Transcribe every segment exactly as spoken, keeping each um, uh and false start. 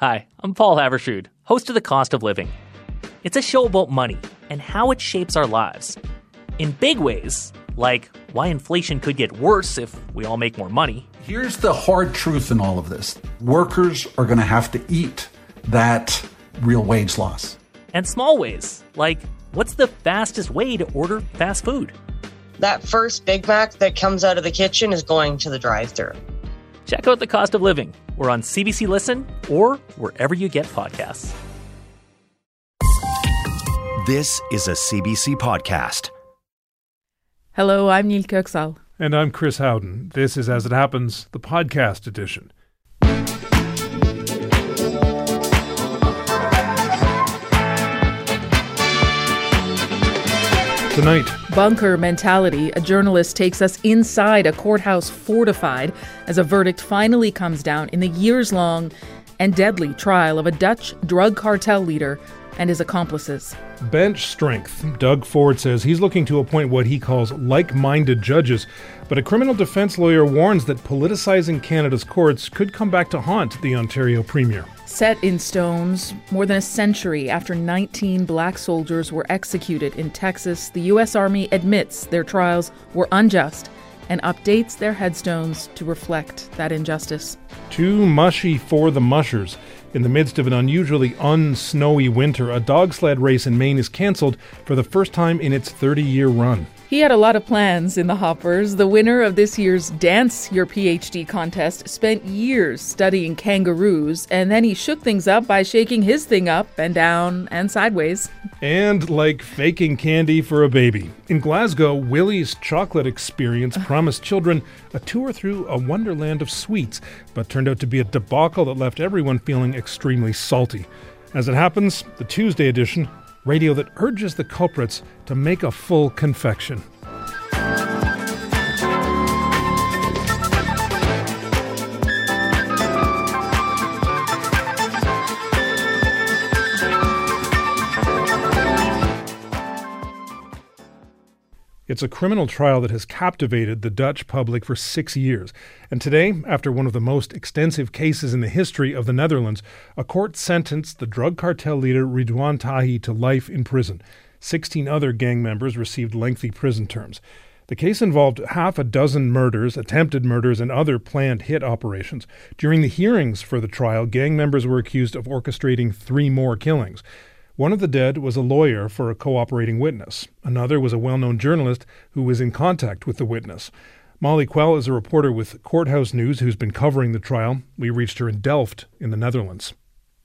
Hi, I'm Paul Havershood, host of The Cost of Living. It's a show about money and how it shapes our lives. In big ways, like why inflation could get worse if we all make more money. Here's the hard truth in all of this. Workers are going to have to eat that real wage loss. And small ways, like what's the fastest way to order fast food? That first Big Mac that comes out of the kitchen is going to the drive-thru. Check out The Cost of Living. We're on C B C Listen or wherever you get podcasts. This is a C B C podcast. Hello, I'm Neil Kirksall. And I'm Chris Howden. This is As It Happens, the podcast edition. Tonight, Bunker mentality. A journalist takes us inside a courthouse fortified as a verdict finally comes down in the years-long and deadly trial of a Dutch drug cartel leader and his accomplices. bench strength. Doug Ford says he's looking to appoint what he calls like-minded judges, but a criminal defense lawyer warns that politicizing Canada's courts could come back to haunt the Ontario Premier. Set in stones, more than a century after nineteen black soldiers were executed in Texas, the U S Army admits their trials were unjust and updates their headstones to reflect that injustice. Too mushy for the mushers. In the midst of an unusually unsnowy winter, a dog sled race in Maine is cancelled for the first time in its thirty-year run. He had a lot of plans in the hoppers. The winner of this year's Dance Your PhD contest spent years studying kangaroos, and then he shook things up by shaking his thing up and down and sideways. And like faking candy for a baby. In Glasgow, Willie's chocolate experience promised children a tour through a wonderland of sweets, but turned out to be a debacle that left everyone feeling extremely salty. As it happens, the Tuesday edition, radio that urges the culprits to make a full confection. It's a criminal trial that has captivated the Dutch public for six years. And today, after one of the most extensive cases in the history of the Netherlands, a court sentenced the drug cartel leader Ridwan Tahi to life in prison. Sixteen other gang members received lengthy prison terms. The case involved half a dozen murders, attempted murders, and other planned hit operations. During the hearings for the trial, gang members were accused of orchestrating three more killings. One of the dead was a lawyer for a cooperating witness. Another was a well-known journalist who was in contact with the witness. Molly Quell is a reporter with Courthouse News who's been covering the trial. We reached her in Delft in the Netherlands.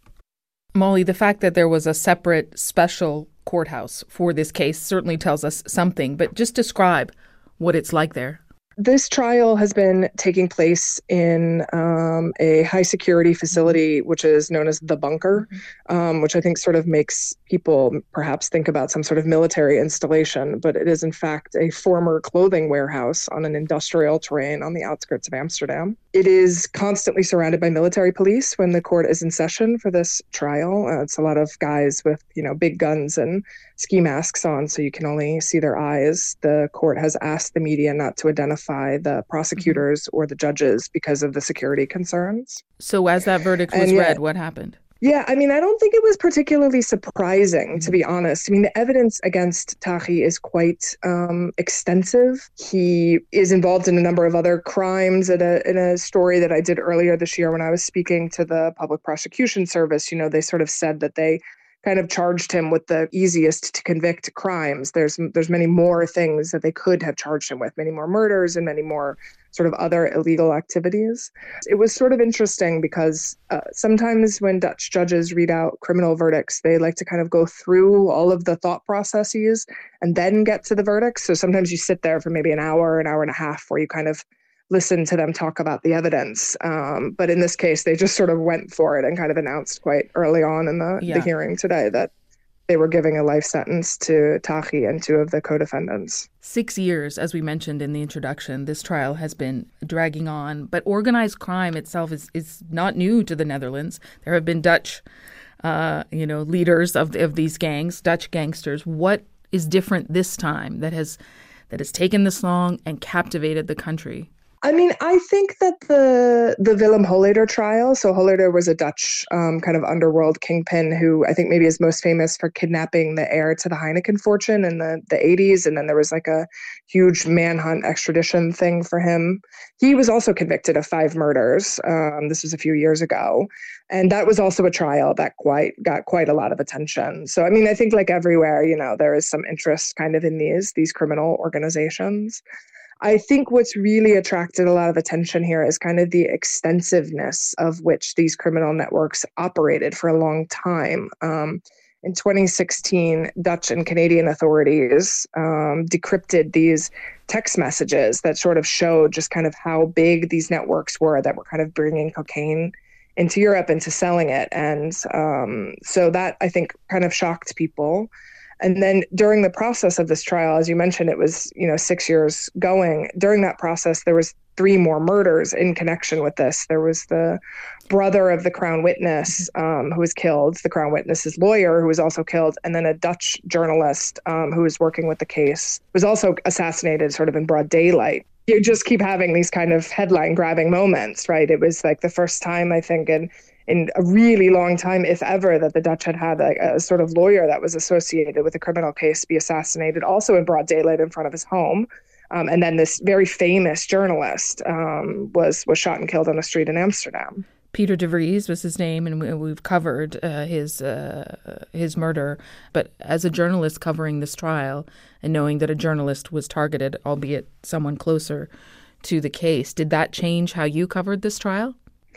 Molly, the fact that there was a separate special courthouse for this case certainly tells us something, but just describe what it's like there. This trial has been taking place in um, a high security facility, which is known as the Bunker, um, which I think sort of makes people perhaps think about some sort of military installation, but it is in fact a former clothing warehouse on an industrial terrain on the outskirts of Amsterdam. It is constantly surrounded by military police when the court is in session for this trial. Uh, it's a lot of guys with, you know, big guns and ski masks on, so you can only see their eyes. The court has asked the media not to identify the prosecutors or the judges because of the security concerns. So as that verdict was And, read, yeah, what happened? Yeah, I mean, I don't think it was particularly surprising, to be honest. I mean, the evidence against Tahi is quite um, extensive. He is involved in a number of other crimes. In a, in a story that I did earlier this year when I was speaking to the Public Prosecution Service, you know, they sort of said that they kind of charged him with the easiest to convict crimes. There's there's many more things that they could have charged him with, many more murders and many more sort of other illegal activities. It was sort of interesting because uh, sometimes when Dutch judges read out criminal verdicts, they like to kind of go through all of the thought processes and then get to the verdict. So sometimes you sit there for maybe an hour, an hour and a half where you kind of listen to them talk about the evidence. Um, but in this case, they just sort of went for it and kind of announced quite early on in the, Yeah. the hearing today that they were giving a life sentence to Tahi and two of the co-defendants. Six years, as we mentioned in the introduction, this trial has been dragging on. But organized crime itself is, is not new to the Netherlands. There have been Dutch, uh, you know, leaders of of these gangs, Dutch gangsters. What is different this time that has that has taken this long and captivated the country? I mean, I think that the the Willem Holleder trial, so Holleder was a Dutch um, kind of underworld kingpin who I think maybe is most famous for kidnapping the heir to the Heineken fortune in the, the eighties. And then there was like a huge manhunt extradition thing for him. He was also convicted of five murders. Um, this was a few years ago. And that was also a trial that quite got quite a lot of attention. So, I mean, I think like everywhere, you know, there is some interest kind of in these, these criminal organizations. I think what's really attracted a lot of attention here is kind of the extensiveness of which these criminal networks operated for a long time. Um, in twenty sixteen, Dutch and Canadian authorities um, decrypted these text messages that sort of showed just kind of how big these networks were that were kind of bringing cocaine into Europe and to selling it. And um, so that, I think, kind of shocked people. And then during the process of this trial, as you mentioned, it was, you know, six years going. During that process, there was three more murders in connection with this. There was the brother of the Crown witness um, who was killed, the Crown witness's lawyer who was also killed, and then a Dutch journalist um, who was working with the case was also assassinated sort of in broad daylight. You just keep having these kind of headline-grabbing moments, right? It was like the first time, I think, in in a really long time, if ever, that the Dutch had had a, a sort of lawyer that was associated with a criminal case be assassinated, also in broad daylight in front of his home. Um, and then this very famous journalist um, was was shot and killed on a street in Amsterdam. Peter de Vries was his name, and we've covered uh, his uh, his murder. But as a journalist covering this trial and knowing that a journalist was targeted, albeit someone closer to the case, did that change how you covered this trial?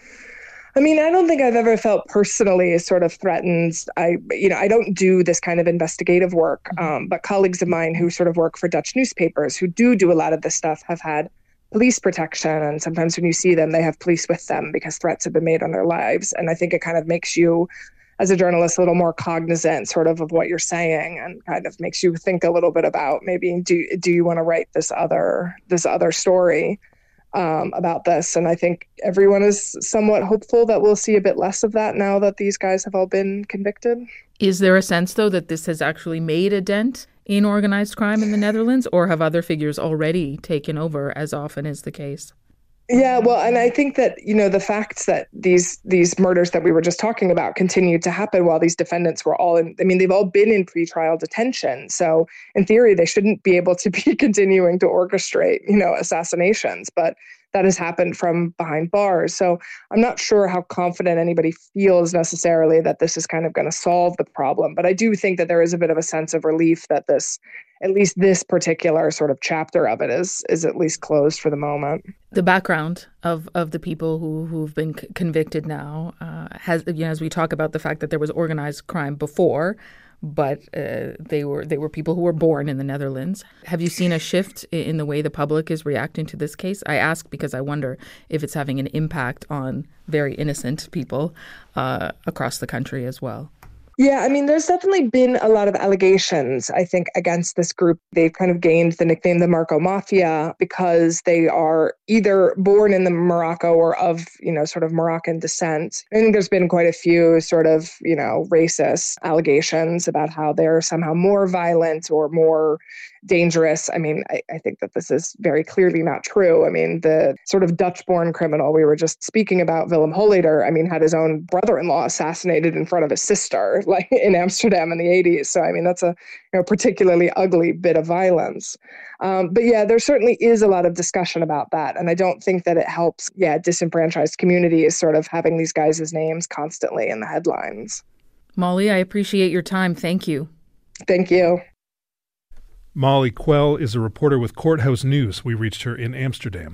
I mean, I don't think I've ever felt personally sort of threatened. I, you know, I don't do this kind of investigative work, um, but colleagues of mine who sort of work for Dutch newspapers who do do a lot of this stuff have had police protection. And sometimes when you see them, they have police with them because threats have been made on their lives. And I think it kind of makes you, as a journalist, a little more cognizant sort of of what you're saying, and kind of makes you think a little bit about maybe, do, do you want to write this other, this other story? Um, about this. And I think everyone is somewhat hopeful that we'll see a bit less of that now that these guys have all been convicted. Is there a sense, though, that this has actually made a dent in organized crime in the Netherlands, or have other figures already taken over, as often is the case? Yeah, well, and I think that, you know, the fact that these these murders that we were just talking about continued to happen while these defendants were all in, I mean, they've all been in pretrial detention. So in theory, they shouldn't be able to be continuing to orchestrate, you know, assassinations. But that has happened from behind bars. So I'm not sure how confident anybody feels necessarily that this is kind of going to solve the problem. But I do think that there is a bit of a sense of relief that this, at least this particular sort of chapter of it is is at least closed for the moment. The background of, of the people who, who've been c- convicted now uh, has, you know, as we talk about the fact that there was organized crime before, but uh, they were they were people who were born in the Netherlands. Have you seen a shift in the way the public is reacting to this case? I ask because I wonder if it's having an impact on very innocent people uh, across the country as well. Yeah, I mean, there's definitely been a lot of allegations, I think, against this group. They've kind of gained the nickname the Marco Mafia because they are either born in the Morocco or of, you know, sort of Moroccan descent. I think there's been quite a few sort of, you know, racist allegations about how they're somehow more violent or more dangerous. I mean, I, I think that this is very clearly not true. I mean, the sort of Dutch-born criminal we were just speaking about, Willem Holleder, I mean, had his own brother-in-law assassinated in front of his sister, like in Amsterdam in the eighties. So, I mean, that's a you know, particularly ugly bit of violence. Um, but yeah, there certainly is a lot of discussion about that. And I don't think that it helps, yeah, disenfranchised communities sort of having these guys' names constantly in the headlines. Molly, I appreciate your time. Thank you. Thank you. Molly Quell is a reporter with Courthouse News. We reached her in Amsterdam.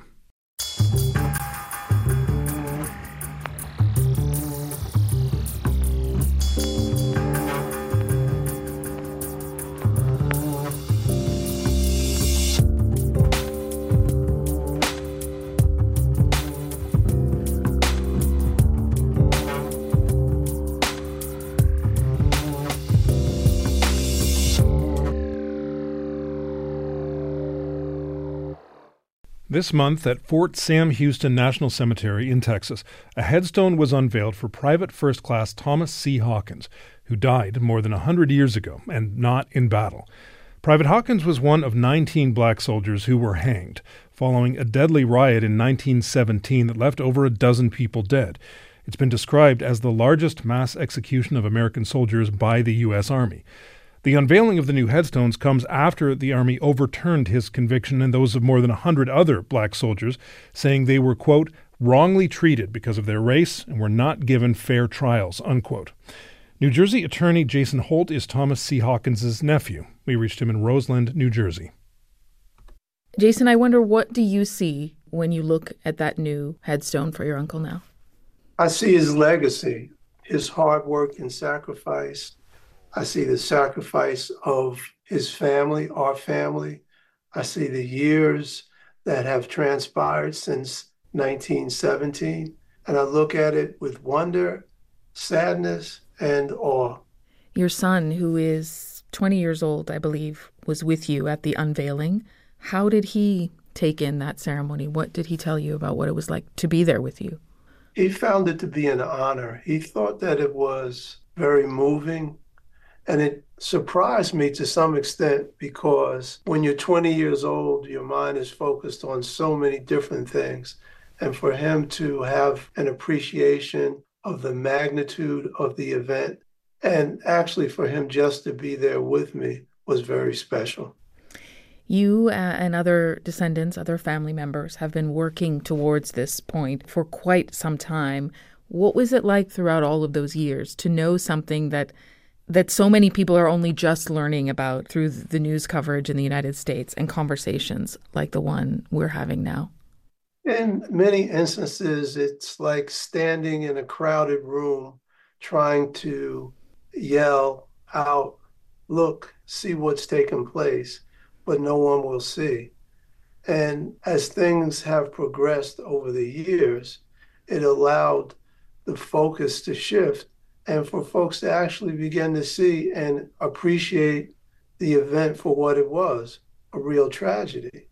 This month at Fort Sam Houston National Cemetery in Texas, a headstone was unveiled for Private First Class Thomas C. Hawkins, who died more than one hundred years ago and not in battle. Private Hawkins was one of nineteen black soldiers who were hanged following a deadly riot in nineteen seventeen that left over a dozen people dead. It's been described as the largest mass execution of American soldiers by the U S. Army. The unveiling of the new headstones comes after the Army overturned his conviction and those of more than one hundred other black soldiers, saying they were, quote, wrongly treated because of their race and were not given fair trials, unquote. New Jersey attorney Jason Holt is Thomas C. Hawkins' nephew. We reached him in Roseland, New Jersey. Jason, I wonder, what do you see when you look at that new headstone for your uncle now? I see his legacy, his hard work and sacrifice. I see the sacrifice of his family, our family. I see the years that have transpired since nineteen seventeen. And I look at it with wonder, sadness, and awe. Your son, who is twenty years old, I believe, was with you at the unveiling. How did he take in that ceremony? What did he tell you about what it was like to be there with you? He found it to be an honor. He thought that it was very moving. And it surprised me to some extent because when you're twenty years old, your mind is focused on so many different things. And for him to have an appreciation of the magnitude of the event, and actually for him just to be there with me, was very special. You uh, and other descendants, other family members have been working towards this point for quite some time. What was it like throughout all of those years to know something that that so many people are only just learning about through the news coverage in the United States and conversations like the one we're having now? In many instances, it's like standing in a crowded room trying to yell out, look, see what's taking place, but no one will see. And as things have progressed over the years, it allowed the focus to shift and for folks to actually begin to see and appreciate the event for what it was, a real tragedy.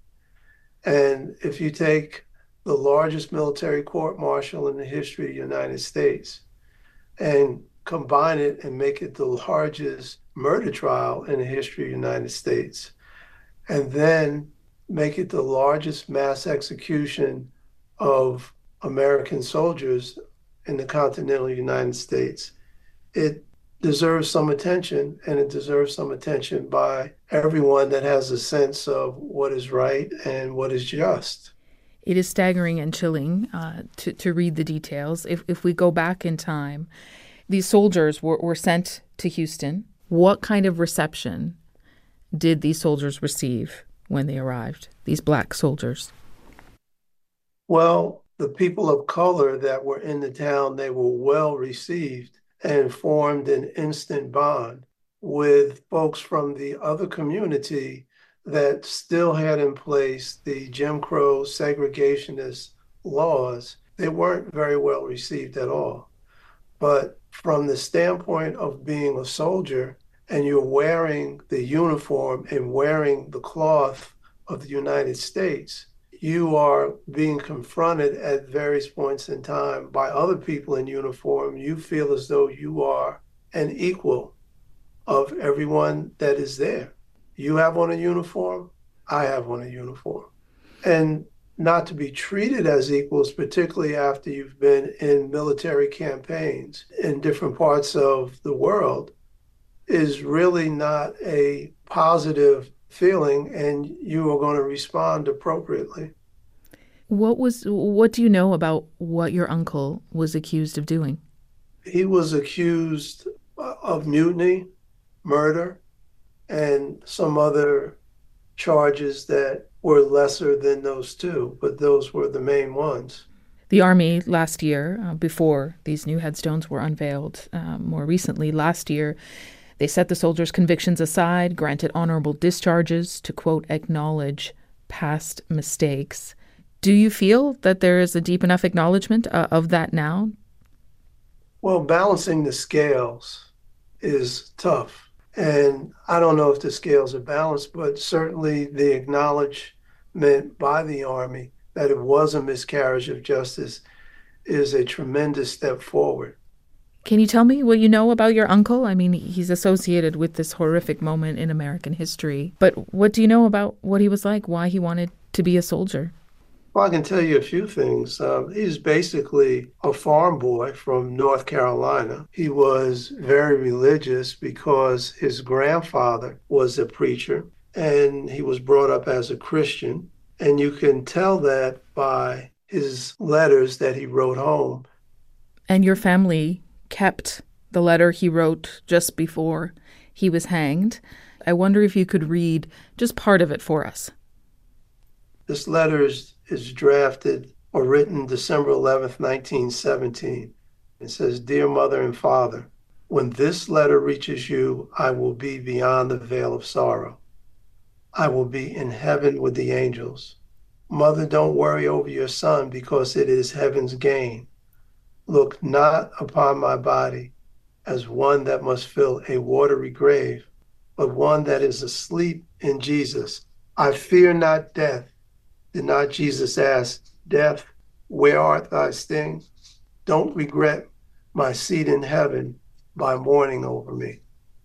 And if you take the largest military court-martial in the history of the United States and combine it and make it the largest murder trial in the history of the United States, and then make it the largest mass execution of American soldiers in the continental United States, it deserves some attention, and it deserves some attention by everyone that has a sense of what is right and what is just. It is staggering and chilling uh, to, to read the details. If if we go back in time, these soldiers were, were sent to Houston. What kind of reception did these soldiers receive when they arrived, these black soldiers? Well, the people of color that were in the town, they were well received and formed an instant bond with folks from the other community that still had in place the Jim Crow segregationist laws. They weren't very well received at all. But from the standpoint of being a soldier, and you're wearing the uniform and wearing the cloth of the United States, you are being confronted at various points in time by other people in uniform. You feel as though you are an equal of everyone that is there. You have on a uniform, I have on a uniform. And not to be treated as equals, particularly after you've been in military campaigns in different parts of the world, is really not a positive feeling, and you are going to respond appropriately. What was what do you know about what your uncle was accused of doing? He was accused of mutiny, murder, and some other charges that were lesser than those two, but those were the main ones. The Army last year, uh, before these new headstones were unveiled, uh, more recently last year, they set the soldiers' convictions aside, granted honorable discharges to, quote, acknowledge past mistakes. Do you feel that there is a deep enough acknowledgement uh, of that now? Well, balancing the scales is tough. And I don't know if the scales are balanced, but certainly the acknowledgement by the Army that it was a miscarriage of justice is a tremendous step forward. Can you tell me what you know about your uncle? I mean, he's associated with this horrific moment in American history. But what do you know about what he was like, why he wanted to be a soldier? Well, I can tell you a few things. Um, he's basically a farm boy from North Carolina. He was very religious because his grandfather was a preacher, and he was brought up as a Christian. And you can tell that by his letters that he wrote home. And your family kept the letter he wrote just before he was hanged. I wonder if you could read just part of it for us. This letter is, is drafted or written December eleventh, nineteen seventeen. It says, "Dear Mother and Father, when this letter reaches you, I will be beyond the veil of sorrow. I will be in heaven with the angels. Mother, don't worry over your son because it is heaven's gain. Look not upon my body as one that must fill a watery grave, but one that is asleep in Jesus. I fear not death." Did not Jesus ask, "Death, where art thy sting? Don't regret my seat in heaven by mourning over me."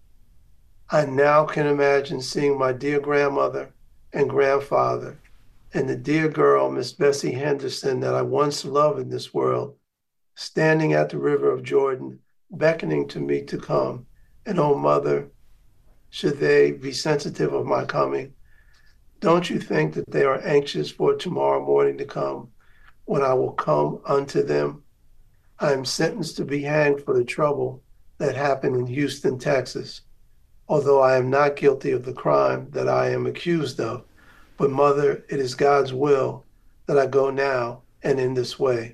I now can imagine seeing my dear grandmother and grandfather and the dear girl, Miss Bessie Henderson, that I once loved in this world, standing at the river of Jordan, beckoning to me to come. And oh, Mother, should they be sensitive of my coming, don't you think that they are anxious for tomorrow morning to come, when I will come unto them? I am sentenced to be hanged for the trouble that happened in Houston, Texas, although I am not guilty of the crime that I am accused of. But Mother, it is God's will that I go now and in this way.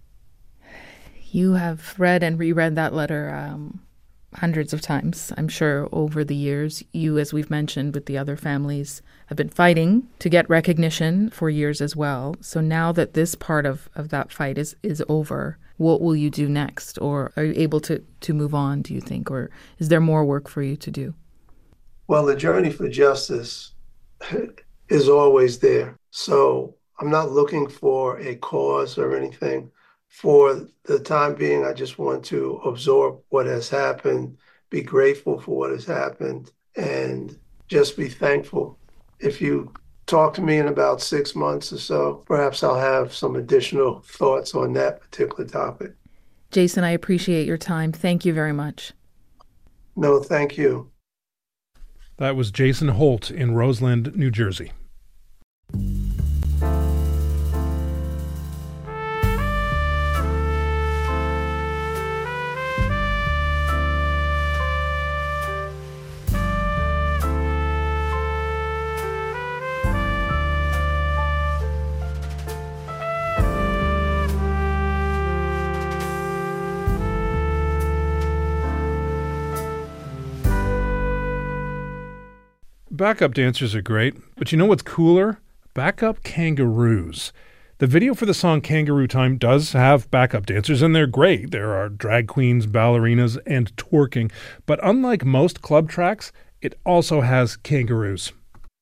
You have read and reread that letter um, hundreds of times, I'm sure, over the years. You, as we've mentioned with the other families, have been fighting to get recognition for years as well. So now that this part of, of that fight is, is over, what will you do next? Or are you able to, to move on, do you think? Or is there more work for you to do? Well, the journey for justice is always there. So I'm not looking for a cause or anything. For the time being, I just want to absorb what has happened, be grateful for what has happened, and just be thankful. If you talk to me in about six months or so, perhaps I'll have some additional thoughts on that particular topic. Jason, I appreciate your time. Thank you very much. No, thank you. That was Jason Holt in Roseland, New Jersey. Backup dancers are great, but you know what's cooler? Backup kangaroos. The video for the song Kangaroo Time does have backup dancers, and they're great. There are drag queens, ballerinas, and twerking. But unlike most club tracks, it also has kangaroos.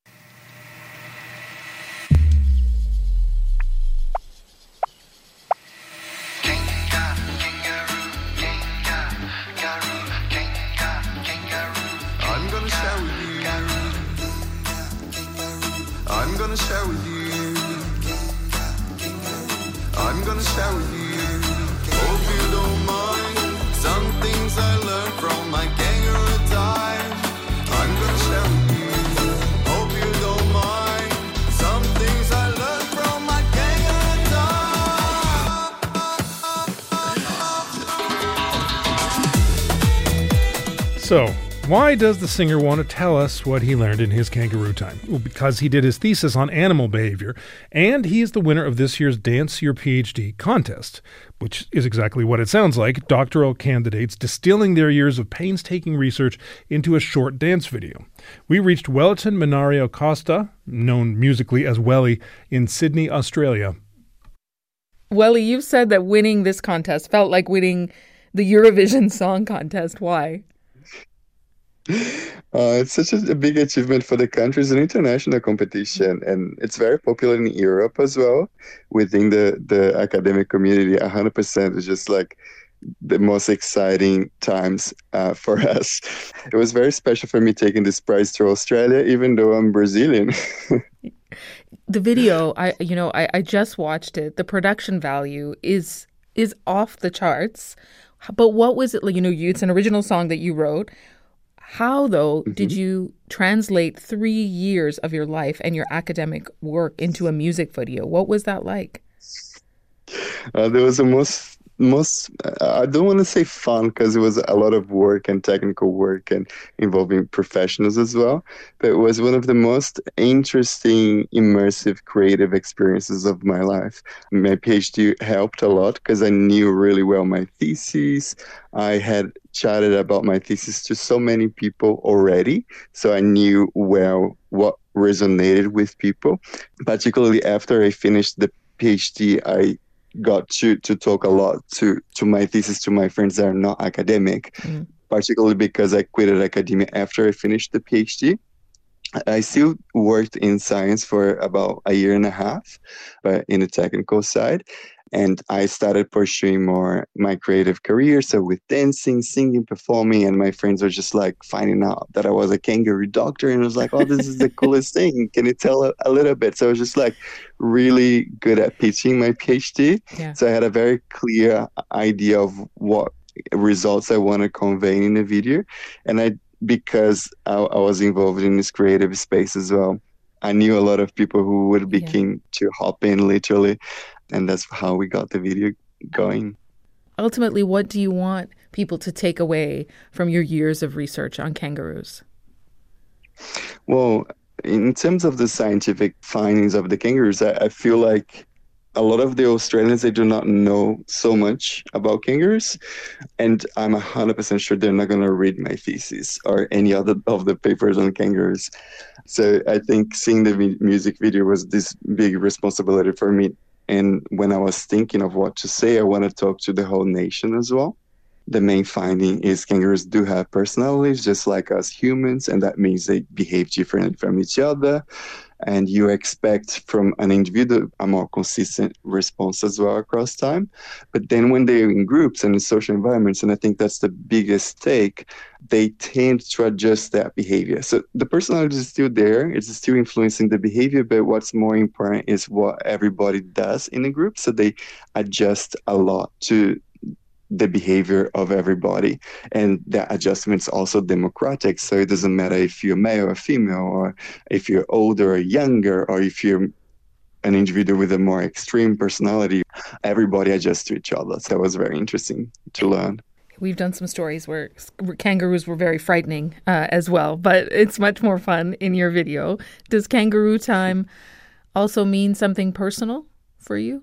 I'm gonna share with you. I'm gonna share with you. Hope you don't mind some things I learned from my kangaroo time. I'm gonna share with you. Hope you don't mind some things I learned from my kangaroo time. So, why does the singer want to tell us what he learned in his kangaroo time? Well, because he did his thesis on animal behavior, and he is the winner of this year's Dance Your PhD contest, which is exactly what it sounds like, doctoral candidates distilling their years of painstaking research into a short dance video. We reached Welliton Minario Costa, known musically as Welly, in Sydney, Australia. Welly, you've said that winning this contest felt like winning the Eurovision Song Contest. Why? Uh, it's such a, a big achievement for the country. It's an international competition, and it's very popular in Europe as well. Within the, the academic community, one hundred percent is just like the most exciting times uh, for us. It was very special for me taking this prize to Australia, even though I'm Brazilian. The video, I you know, I, I just watched it. The production value is is off the charts. But what was it like? You know, you, it's an original song that you wrote. How, though, mm-hmm. did you translate three years of your life and your academic work into a music video? What was that like? Uh, there was the most, most uh, I don't want to say fun, because it was a lot of work and technical work and involving professionals as well. But it was one of the most interesting, immersive, creative experiences of my life. My PhD helped a lot because I knew really well my thesis. I had chatted about my thesis to so many people already, so I knew well what resonated with people. Particularly after I finished the PhD, I got to, to talk a lot to, to my thesis to my friends that are not academic, mm. particularly because I quitted academia after I finished the PhD. I still worked in science for about a year and a half, but in the technical side. And I started pursuing more my creative career. So with dancing, singing, performing, and my friends were just like finding out that I was a kangaroo doctor. And I was like, oh, this is the coolest thing. Can you tell a, a little bit? So I was just like really good at pitching my PhD. Yeah. So I had a very clear idea of what results I want to convey in the video. And I, because I, I was involved in this creative space as well, I knew a lot of people who would be yeah. keen to hop in literally. And that's how we got the video going. Ultimately, what do you want people to take away from your years of research on kangaroos? Well, in terms of the scientific findings of the kangaroos, I, I feel like a lot of the Australians, they do not know so much about kangaroos. And I'm one hundred percent sure they're not going to read my thesis or any other of the papers on kangaroos. So I think seeing the v- music video was this big responsibility for me. And when I was thinking of what to say, I want to talk to the whole nation as well. The main finding is kangaroos do have personalities just like us humans, and that means they behave differently from each other. And you expect from an individual a more consistent response as well across time. But then when they're in groups and in social environments, and I think that's the biggest take, they tend to adjust that behavior. So the personality is still there, it's still influencing the behavior, but what's more important is what everybody does in a group. So they adjust a lot to the behavior of everybody, and that adjustment is also democratic. So it doesn't matter if you're male or female, or if you're older or younger, or if you're an individual with a more extreme personality, everybody adjusts to each other. So it was very interesting to learn. We've done some stories where kangaroos were very frightening uh, as well, but it's much more fun in your video. Does kangaroo time also mean something personal for you?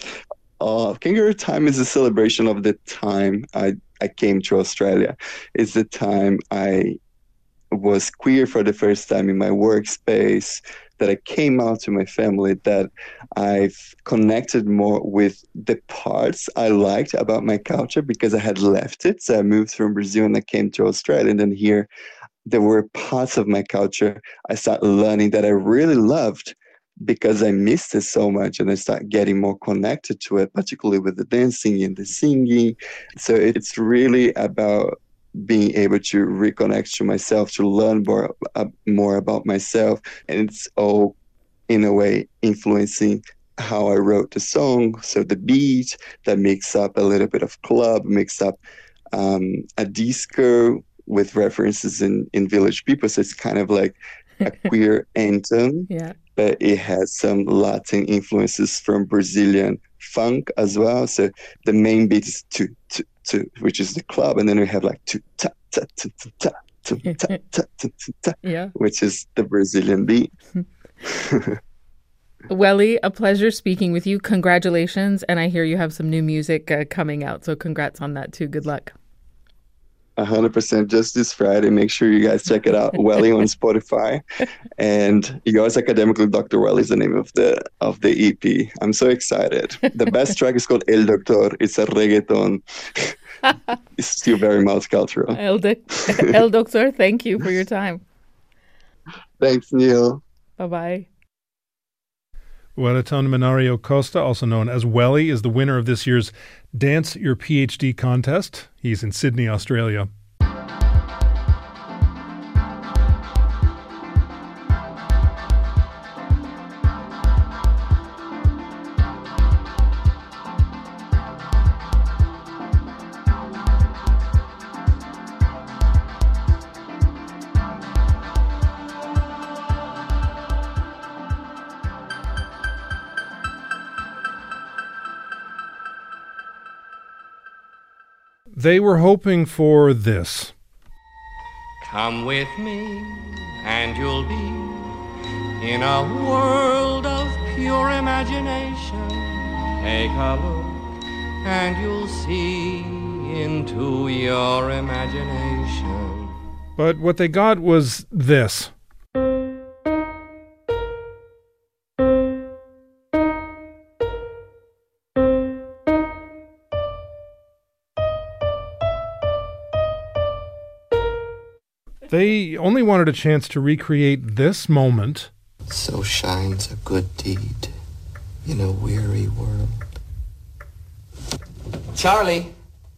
Uh, Kangaroo Time is a celebration of the time I, I came to Australia. It's the time I was queer for the first time in my workspace, that I came out to my family, that I've connected more with the parts I liked about my culture because I had left it. So I moved from Brazil and I came to Australia. And then here, there were parts of my culture I started learning that I really loved, because I missed it so much, and I started getting more connected to it, particularly with the dancing and the singing. So it's really about being able to reconnect to myself, to learn more, uh, more about myself. And it's all, in a way, influencing how I wrote the song. So the beat that makes up a little bit of club, makes up um, a disco with references in, in Village People. So it's kind of like a queer anthem. Yeah. But it has some Latin influences from Brazilian funk as well. So the main beat is tu, tu, tu, which is the club. And then we have like tu, ta, ta, ta, ta, ta, ta, ta, ta, ta, ta, yeah. which is the Brazilian beat. Welly, a pleasure speaking with you. Congratulations. And I hear you have some new music uh, coming out. So congrats on that too. Good luck. one hundred percent just this Friday. Make sure you guys check it out. Welly on Spotify. And Yours Academically, Doctor Welly is the name of the of the E P. I'm so excited. The best track is called El Doctor. It's a reggaeton. It's still very multicultural. El, de- El Doctor, thank you for your time. Thanks, Neil. Bye-bye. Wellington Minario Costa, also known as Welly, is the winner of this year's Dance Your PhD contest. He's in Sydney, Australia. They were hoping for this. Come with me and you'll be in a world of pure imagination. Take a look and you'll see into your imagination. But what they got was this. They only wanted a chance to recreate this moment. So shines a good deed in a weary world. Charlie,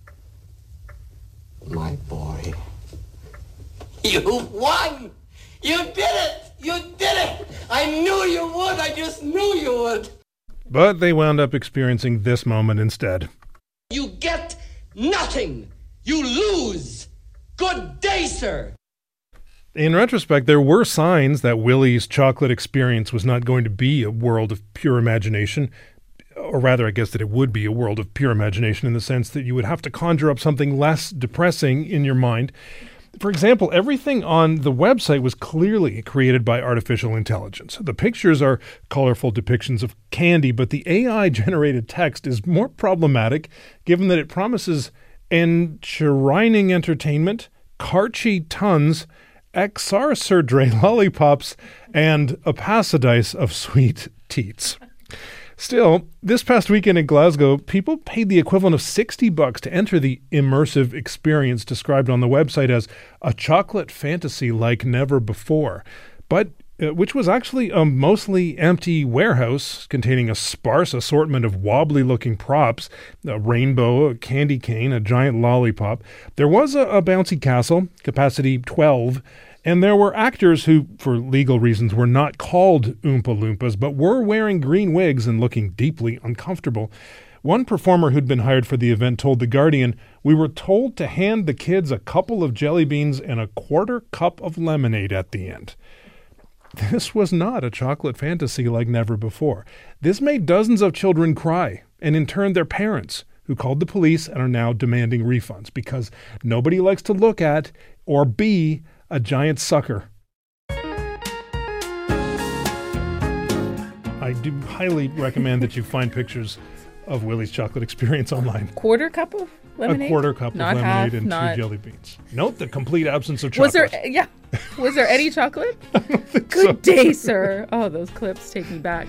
my boy, you won! You did it! You did it! I knew you would! I just knew you would! But they wound up experiencing this moment instead. You get nothing! You lose! Good day, sir! In retrospect, there were signs that Willy's chocolate experience was not going to be a world of pure imagination. Or rather, I guess that it would be a world of pure imagination in the sense that you would have to conjure up something less depressing in your mind. For example, everything on the website was clearly created by artificial intelligence. The pictures are colorful depictions of candy, but the A I-generated text is more problematic given that it promises enshrining entertainment, Karchi tons, Exarcerdre lollipops, and a pasadise of sweet teats. Still, this past weekend in Glasgow, people paid the equivalent of sixty bucks to enter the immersive experience described on the website as a chocolate fantasy like never before, but uh, which was actually a mostly empty warehouse containing a sparse assortment of wobbly-looking props, a rainbow, a candy cane, a giant lollipop. There was a, a bouncy castle, capacity twelve, and there were actors who, for legal reasons, were not called Oompa Loompas, but were wearing green wigs and looking deeply uncomfortable. One performer who'd been hired for the event told The Guardian, "We were told to hand the kids a couple of jelly beans and a quarter cup of lemonade at the end." This was not a chocolate fantasy like never before. This made dozens of children cry, and in turn their parents, who called the police and are now demanding refunds because nobody likes to look at or be a giant sucker. I do highly recommend that you find pictures of Willy's chocolate experience online. Quarter cup of lemonade? A quarter cup not of lemonade half, and not... two jelly beans. Note the complete absence of chocolate. Was there, yeah, was there any chocolate? I don't think Good so. day, sir. Oh, those clips take me back.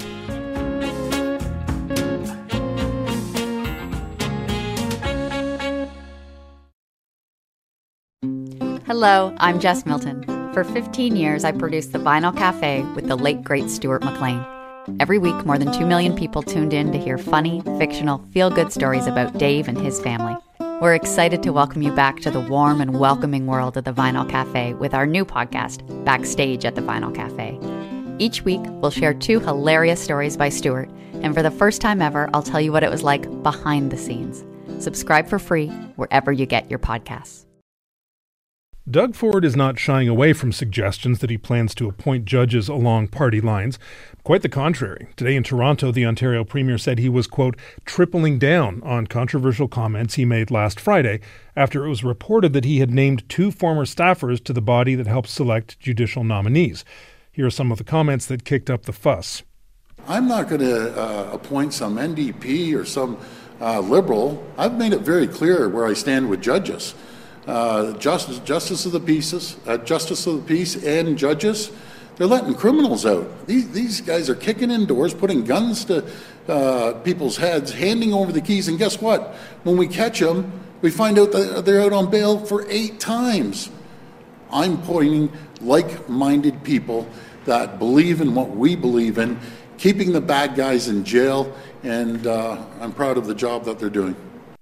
Hello, I'm Jess Milton. For fifteen years, I produced The Vinyl Cafe with the late, great Stuart McLean. Every week, more than two million people tuned in to hear funny, fictional, feel-good stories about Dave and his family. We're excited to welcome you back to the warm and welcoming world of The Vinyl Cafe with our new podcast, Backstage at The Vinyl Cafe. Each week, we'll share two hilarious stories by Stuart, and for the first time ever, I'll tell you what it was like behind the scenes. Subscribe for free wherever you get your podcasts. Doug Ford is not shying away from suggestions that he plans to appoint judges along party lines. Quite the contrary. Today in Toronto, the Ontario Premier said he was, quote, tripling down on controversial comments he made last Friday after it was reported that he had named two former staffers to the body that helps select judicial nominees. Here are some of the comments that kicked up the fuss. I'm not going to uh, appoint some N D P or some uh, Liberal. I've made it very clear where I stand with judges. Uh, justice, justice of the peace, uh, justice of the peace, and judges, they're letting criminals out. These these guys are kicking in doors, putting guns to uh, people's heads, handing over the keys, and guess what? When we catch them, we find out that they're out on bail for eight times. I'm pointing like-minded people that believe in what we believe in, keeping the bad guys in jail, and uh, I'm proud of the job that they're doing.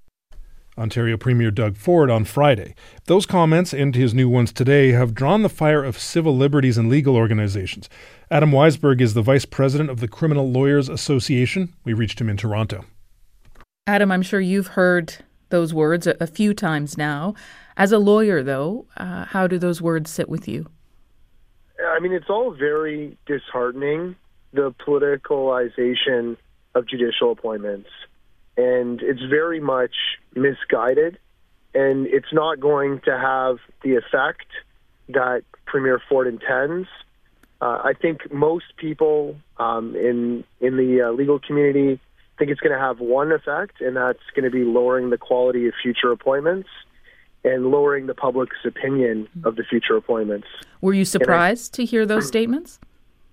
Ontario Premier Doug Ford on Friday. Those comments, and his new ones today, have drawn the fire of civil liberties and legal organizations. Adam Weisberg is the vice president of the Criminal Lawyers Association. We reached him in Toronto. Adam, I'm sure you've heard those words a, a few times now. As a lawyer, though, uh, how do those words sit with you? I mean, it's all very disheartening, the politicalization of judicial appointments. And it's very much misguided, and it's not going to have the effect that Premier Ford intends. Uh, I think most people um, in in the uh, legal community think it's going to have one effect, and that's going to be lowering the quality of future appointments and lowering the public's opinion of the future appointments. Were you surprised I, to hear those statements?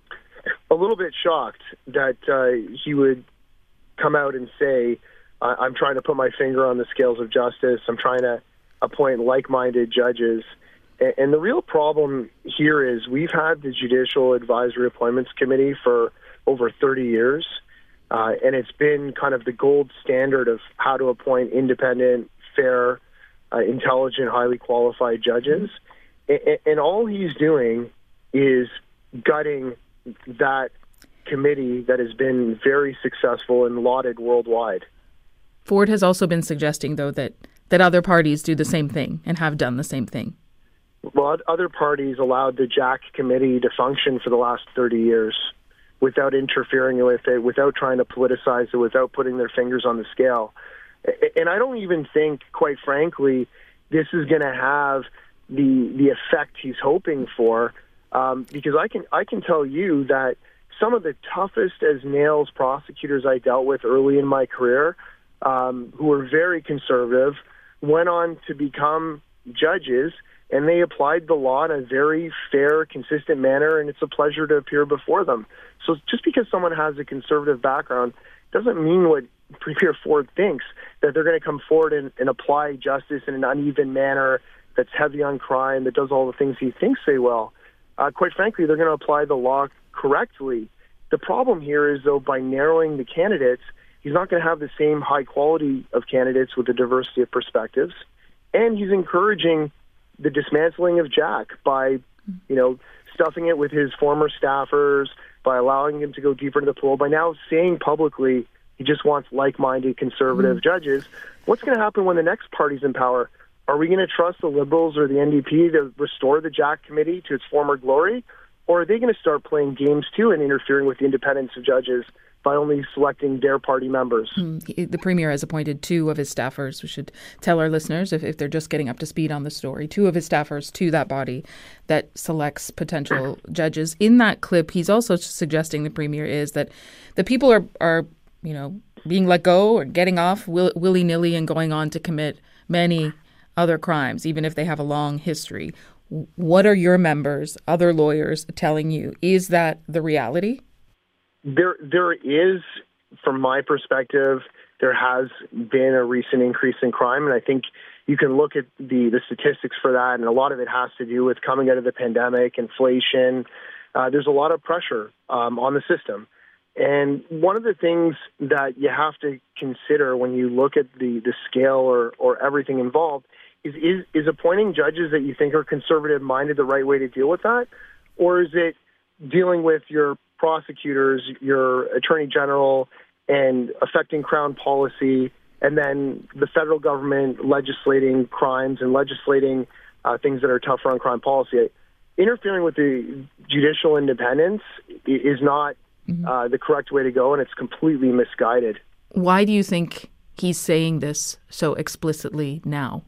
A little bit shocked that uh, he would come out and say, I'm trying to put my finger on the scales of justice. I'm trying to appoint like-minded judges. And the real problem here is we've had the Judicial Advisory Appointments Committee for over thirty years, uh, and it's been kind of the gold standard of how to appoint independent, fair, uh, intelligent, highly qualified judges. And, and all he's doing is gutting that committee that has been very successful and lauded worldwide. Ford has also been suggesting, though, that, that other parties do the same thing and have done the same thing. Well, other parties allowed the J A C committee to function for the last thirty years without interfering with it, without trying to politicize it, without putting their fingers on the scale. And I don't even think, quite frankly, this is going to have the the effect he's hoping for, um, because I can I can tell you that some of the toughest as nails prosecutors I dealt with early in my career, Um, who were very conservative, went on to become judges, and they applied the law in a very fair, consistent manner, and it's a pleasure to appear before them. So just because someone has a conservative background doesn't mean what Premier Ford thinks, that they're going to come forward and, and apply justice in an uneven manner that's heavy on crime, that does all the things he thinks they will. Uh, quite frankly, they're going to apply the law correctly. The problem here is, though, by narrowing the candidates, he's not going to have the same high quality of candidates with a diversity of perspectives. And he's encouraging the dismantling of J A C by, you know, stuffing it with his former staffers, by allowing him to go deeper into the pool, by now saying publicly he just wants like-minded conservative mm-hmm. judges. What's going to happen when the next party's in power? Are we going to trust the Liberals or the N D P to restore the J A C committee to its former glory? Or are they going to start playing games, too, and interfering with the independence of judges by only selecting their party members? Mm, the Premier has appointed two of his staffers. We should tell our listeners, if, if they're just getting up to speed on the story, two of his staffers to that body that selects potential judges. In that clip, he's also suggesting, the Premier is, that the people are, are you know, being let go or getting off will, willy-nilly and going on to commit many other crimes, even if they have a long history. What are your members, other lawyers, telling you? Is that the reality? There, there is, from my perspective, there has been a recent increase in crime, and I think you can look at the, the statistics for that, and a lot of it has to do with coming out of the pandemic, inflation. Uh, there's a lot of pressure um, on the system. And one of the things that you have to consider when you look at the, the scale or, or everything involved is, is, is appointing judges that you think are conservative-minded the right way to deal with that? Or is it dealing with your prosecutors, your attorney general, and affecting Crown policy, and then the federal government legislating crimes and legislating uh, things that are tougher on crime policy? Interfering with the judicial independence is not mm-hmm. uh, the correct way to go, and it's completely misguided. Why do you think he's saying this so explicitly now?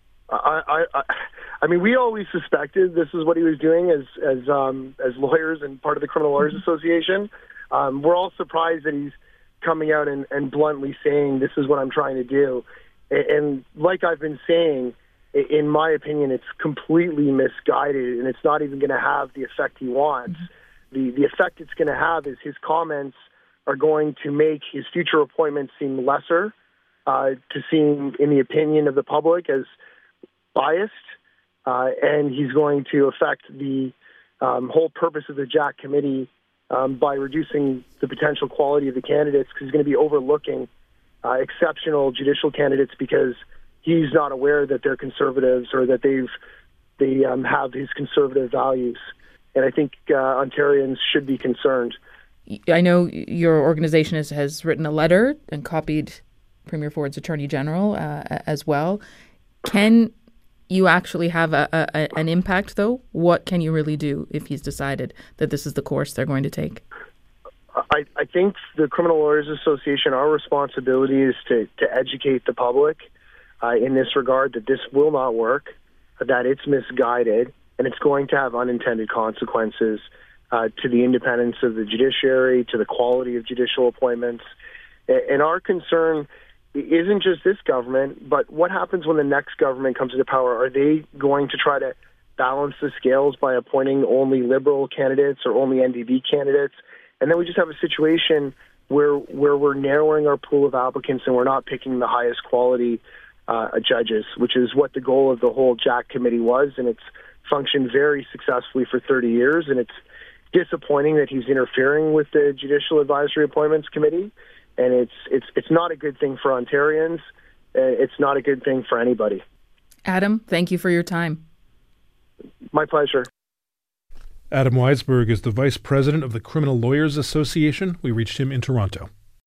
I, I, I, I mean, we always suspected this is what he was doing as as um, as lawyers and part of the Criminal Lawyers Association. Um, we're all surprised that he's coming out and, and bluntly saying this is what I'm trying to do. And, and like I've been saying, in my opinion, it's completely misguided, and it's not even going to have the effect he wants. The the effect it's going to have is his comments are going to make his future appointments seem lesser, uh, to seem, in the opinion of the public, as biased, uh, and he's going to affect the um, whole purpose of the J A C committee um, by reducing the potential quality of the candidates, because he's going to be overlooking uh, exceptional judicial candidates because he's not aware that they're conservatives or that they've they um, have his conservative values. And I think uh, Ontarians should be concerned. I know your organization has, has written a letter and copied Premier Ford's Attorney General uh, as well. Can you actually have a, a, an impact, though? What can you really do if he's decided that this is the course they're going to take? I, I think the Criminal Lawyers Association, our responsibility is to, to educate the public uh, in this regard, that this will not work, that it's misguided, and it's going to have unintended consequences uh, to the independence of the judiciary, to the quality of judicial appointments. And our concern isn't just this government, but what happens when the next government comes into power? Are they going to try to balance the scales by appointing only Liberal candidates or only N D P candidates? And then we just have a situation where where we're narrowing our pool of applicants and we're not picking the highest quality uh, judges, which is what the goal of the whole Jack Committee was, and it's functioned very successfully for thirty years, and it's disappointing that he's interfering with the Judicial Advisory Appointments Committee, and it's it's it's not a good thing for Ontarians. It's not a good thing for anybody. Adam, thank you for your time. My pleasure. Adam Weisberg is the Vice President of the Criminal Lawyers Association. We reached him in Toronto.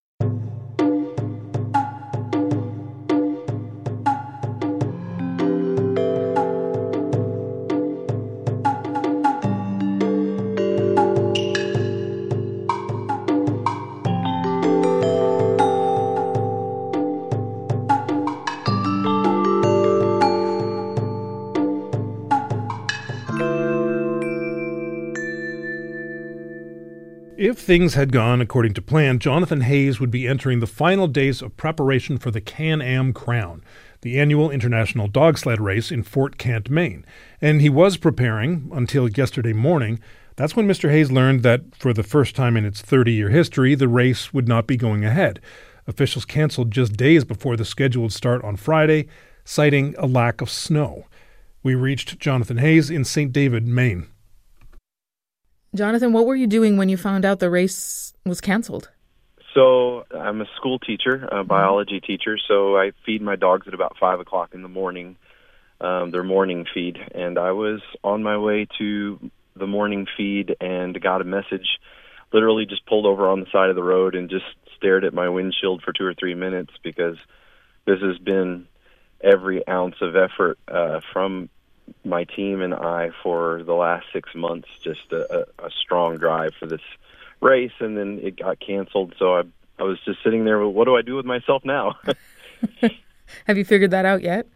If things had gone according to plan, Jonathan Hayes would be entering the final days of preparation for the Can-Am Crown, the annual international dog sled race in Fort Kent, Maine. And he was preparing until yesterday morning. That's when Mister Hayes learned that, for the first time in its thirty-year history, the race would not be going ahead. Officials canceled just days before the scheduled start on Friday, citing a lack of snow. We reached Jonathan Hayes in Saint David, Maine. Jonathan, what were you doing when you found out the race was canceled? So I'm a school teacher, a biology teacher, so I feed my dogs at about five o'clock in the morning, um, their morning feed. And I was on my way to the morning feed and got a message, literally just pulled over on the side of the road and just stared at my windshield for two or three minutes because this has been every ounce of effort uh, from my team and I for the last six months, just a, a, a strong drive for this race, and then it got canceled. So I, I was just sitting there, well, what do I do with myself now? Have you figured that out yet?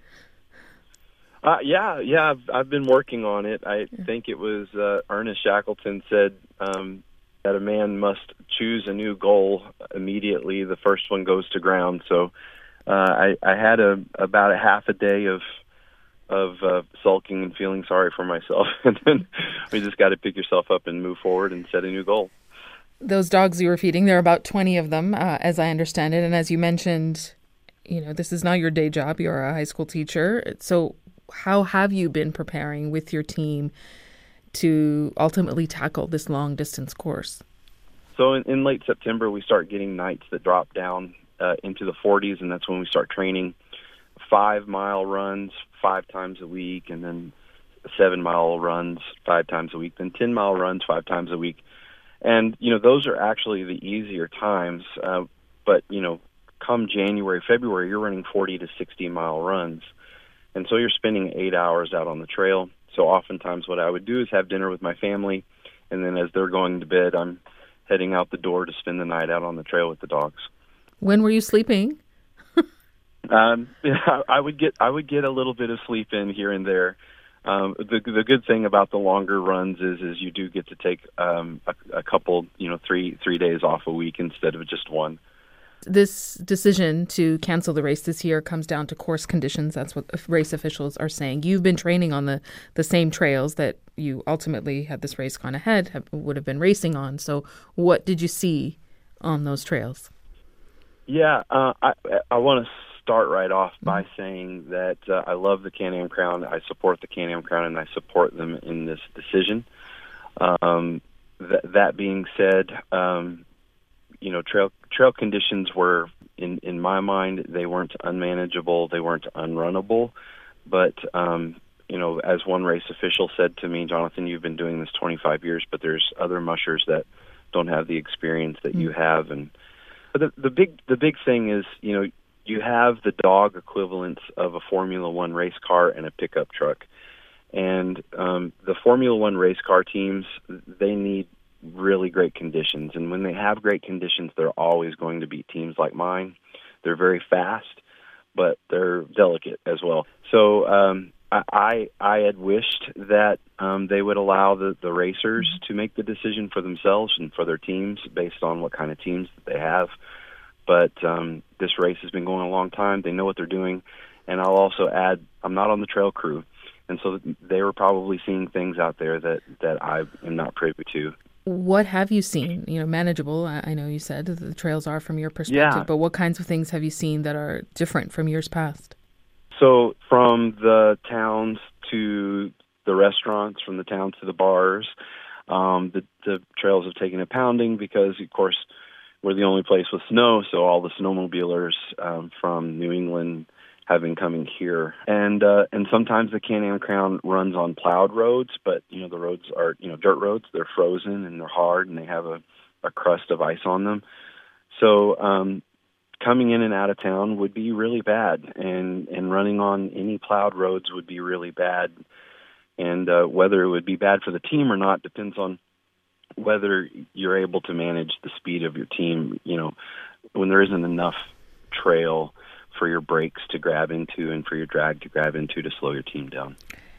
Uh, yeah, yeah, I've, I've been working on it. I yeah. think it was uh, Ernest Shackleton said um, that a man must choose a new goal immediately. The first one goes to ground. So uh, I, I had a, about a half a day of of uh, sulking and feeling sorry for myself. And then we just got to pick yourself up and move forward and set a new goal. Those dogs you were feeding, there are about twenty of them, uh, as I understand it. And as you mentioned, you know, this is not your day job. You're a high school teacher. So how have you been preparing with your team to ultimately tackle this long distance course? So in, in late September, we start getting nights that drop down uh, into the forties, and that's when we start training five mile runs five times a week, and then seven mile runs five times a week, then ten mile runs five times a week. And, you know, those are actually the easier times. Uh, but, you know, come January, February, you're running forty to sixty mile runs. And so you're spending eight hours out on the trail. So oftentimes what I would do is have dinner with my family, and then as they're going to bed, I'm heading out the door to spend the night out on the trail with the dogs. When were you sleeping? Um, yeah, I would get I would get a little bit of sleep in here and there. Um, the the good thing about the longer runs is is you do get to take um, a, a couple, you know, three three days off a week instead of just one. This decision to cancel the race this year comes down to course conditions. That's what race officials are saying. You've been training on the, the same trails that you ultimately, had this race gone ahead, have, would have been racing on. So what did you see on those trails? Yeah, uh, I I want to start right off by saying that uh, I love the Can-Am Crown. I support the Can-Am Crown, and I support them in this decision. Um, th- that being said, um, you know, trail trail conditions were, in, in my mind, they weren't unmanageable, they weren't unrunnable, but um, you know, as one race official said to me, Jonathan, you've been doing this twenty-five years, but there's other mushers that don't have the experience that mm-hmm. you have, and but the the big the big thing is, you know, you have the dog equivalents of a Formula One race car and a pickup truck. And um, the Formula One race car teams, they need really great conditions. And when they have great conditions, they're always going to beat teams like mine. They're very fast, but they're delicate as well. So um, I I had wished that um, they would allow the, the racers to make the decision for themselves and for their teams based on what kind of teams that they have. But um, this race has been going a long time. They know what they're doing. And I'll also add, I'm not on the trail crew. And so they were probably seeing things out there that, that I am not privy to. What have you seen? You know, manageable, I know you said the trails are from your perspective, yeah. but what kinds of things have you seen that are different from years past? So from the towns to the restaurants, from the towns to the bars, um, the, the trails have taken a pounding because, of course, we're the only place with snow, so all the snowmobilers um, from New England have been coming here. And uh, and sometimes the Can-Am Crown runs on plowed roads, but, you know, the roads are, you know, dirt roads. They're frozen and they're hard and they have a, a crust of ice on them. So um, coming in and out of town would be really bad, and, and running on any plowed roads would be really bad. And uh, whether it would be bad for the team or not depends on whether you're able to manage the speed of your team. You know, when there isn't enough trail for your brakes to grab into and for your drag to grab into to slow your team down.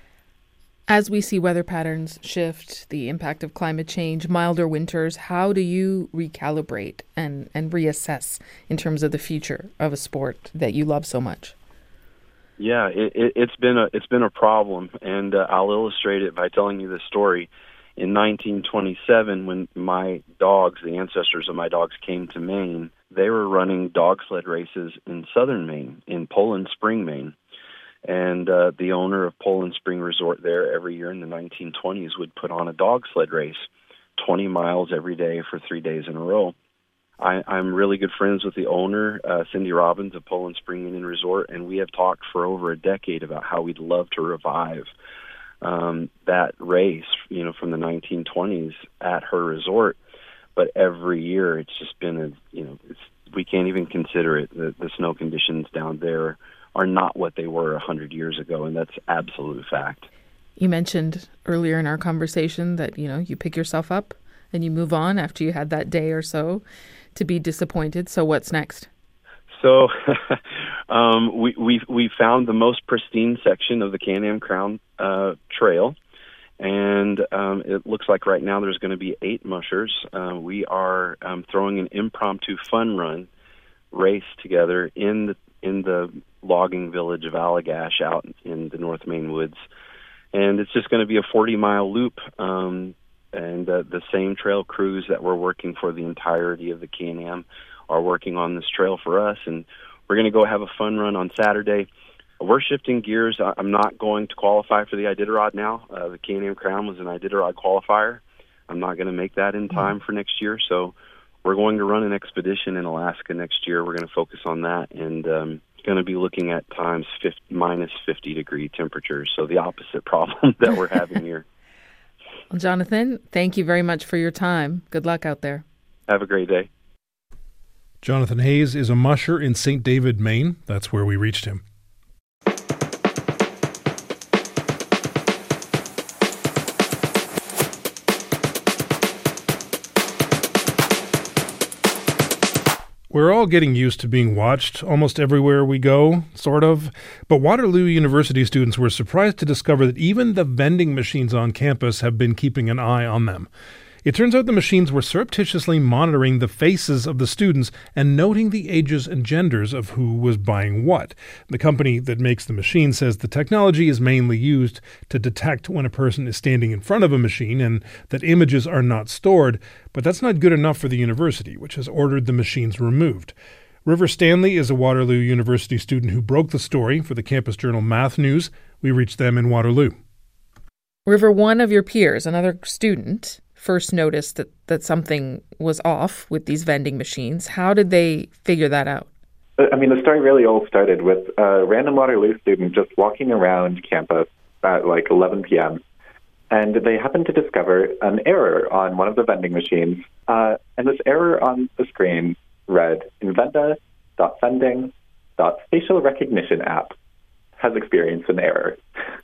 As we see weather patterns shift, the impact of climate change, milder winters, how do you recalibrate and, and reassess in terms of the future of a sport that you love so much? Yeah, it, it, it's been a it's been a problem, and uh, I'll illustrate it by telling you this story. In nineteen twenty-seven, when my dogs, the ancestors of my dogs, came to Maine, they were running dog sled races in southern Maine, in Poland Spring, Maine. And uh, the owner of Poland Spring Resort there every year in the nineteen twenties would put on a dog sled race, twenty miles every day for three days in a row. I, I'm really good friends with the owner, uh, Cindy Robbins of Poland Spring Inn and Resort, and we have talked for over a decade about how we'd love to revive um, that race, you know, from the nineteen twenties at her resort. But every year it's just been a, you know, it's, we can't even consider it. The, the snow conditions down there are not what they were a hundred years ago, and that's absolute fact. You mentioned earlier in our conversation that, you know, you pick yourself up and you move on after you had that day or so to be disappointed. So what's next? So um, we we we found the most pristine section of the Can-Am Crown uh, Trail, and um, it looks like right now there's going to be eight mushers. Uh, we are um, throwing an impromptu fun run race together in the in the logging village of Allagash out in the North Maine woods, and it's just going to be a forty mile loop. Um, and uh, the same trail crews that were working for the entirety of the Can-Am are working on this trail for us, and we're going to go have a fun run on Saturday. We're shifting gears. I'm not going to qualify for the Iditarod now. Uh, the Can-Am Crown was an Iditarod qualifier. I'm not going to make that in time for next year, so we're going to run an expedition in Alaska next year. We're going to focus on that, and um, going to be looking at times fifty, minus fifty degree temperatures, so the opposite problem that we're having here. Well, Jonathan, thank you very much for your time. Good luck out there. Have a great day. Jonathan Hayes is a musher in Saint David, Maine. That's where we reached him. We're all getting used to being watched almost everywhere we go, sort of. But Waterloo University students were surprised to discover that even the vending machines on campus have been keeping an eye on them. It turns out the machines were surreptitiously monitoring the faces of the students and noting the ages and genders of who was buying what. The company that makes the machine says the technology is mainly used to detect when a person is standing in front of a machine and that images are not stored, but that's not good enough for the university, which has ordered the machines removed. River Stanley is a Waterloo University student who broke the story for the campus journal Math News. We reached them in Waterloo. River, one of your peers, another student, first noticed that, that something was off with these vending machines? How did they figure that out? I mean, the story really all started with a random Waterloo student just walking around campus at like eleven p.m. And they happened to discover an error on one of the vending machines. Uh, and this error on the screen read, Invenda.vending.facial recognition app has experienced an error.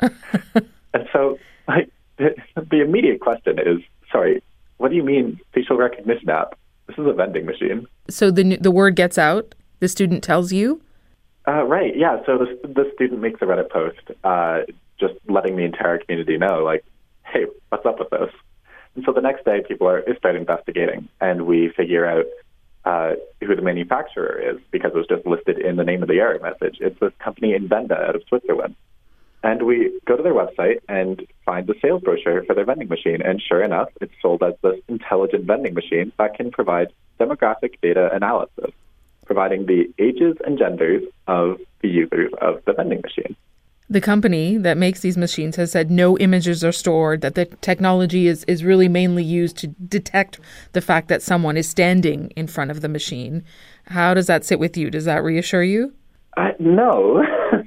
And so like, the, the immediate question is, sorry, what do you mean facial recognition app? This is a vending machine. So the the word gets out? The student tells you? Uh, right, yeah. So the, the student makes a Reddit post uh, just letting the entire community know, like, hey, what's up with this? And so the next day, people are start investigating, and we figure out uh, who the manufacturer is because it was just listed in the name of the error message. It's this company Invenda out of Switzerland. And we go to their website and find the sales brochure for their vending machine. And sure enough, it's sold as this intelligent vending machine that can provide demographic data analysis, providing the ages and genders of the users of the vending machine. The company that makes these machines has said no images are stored, that the technology is, is really mainly used to detect the fact that someone is standing in front of the machine. How does that sit with you? Does that reassure you? Uh, no.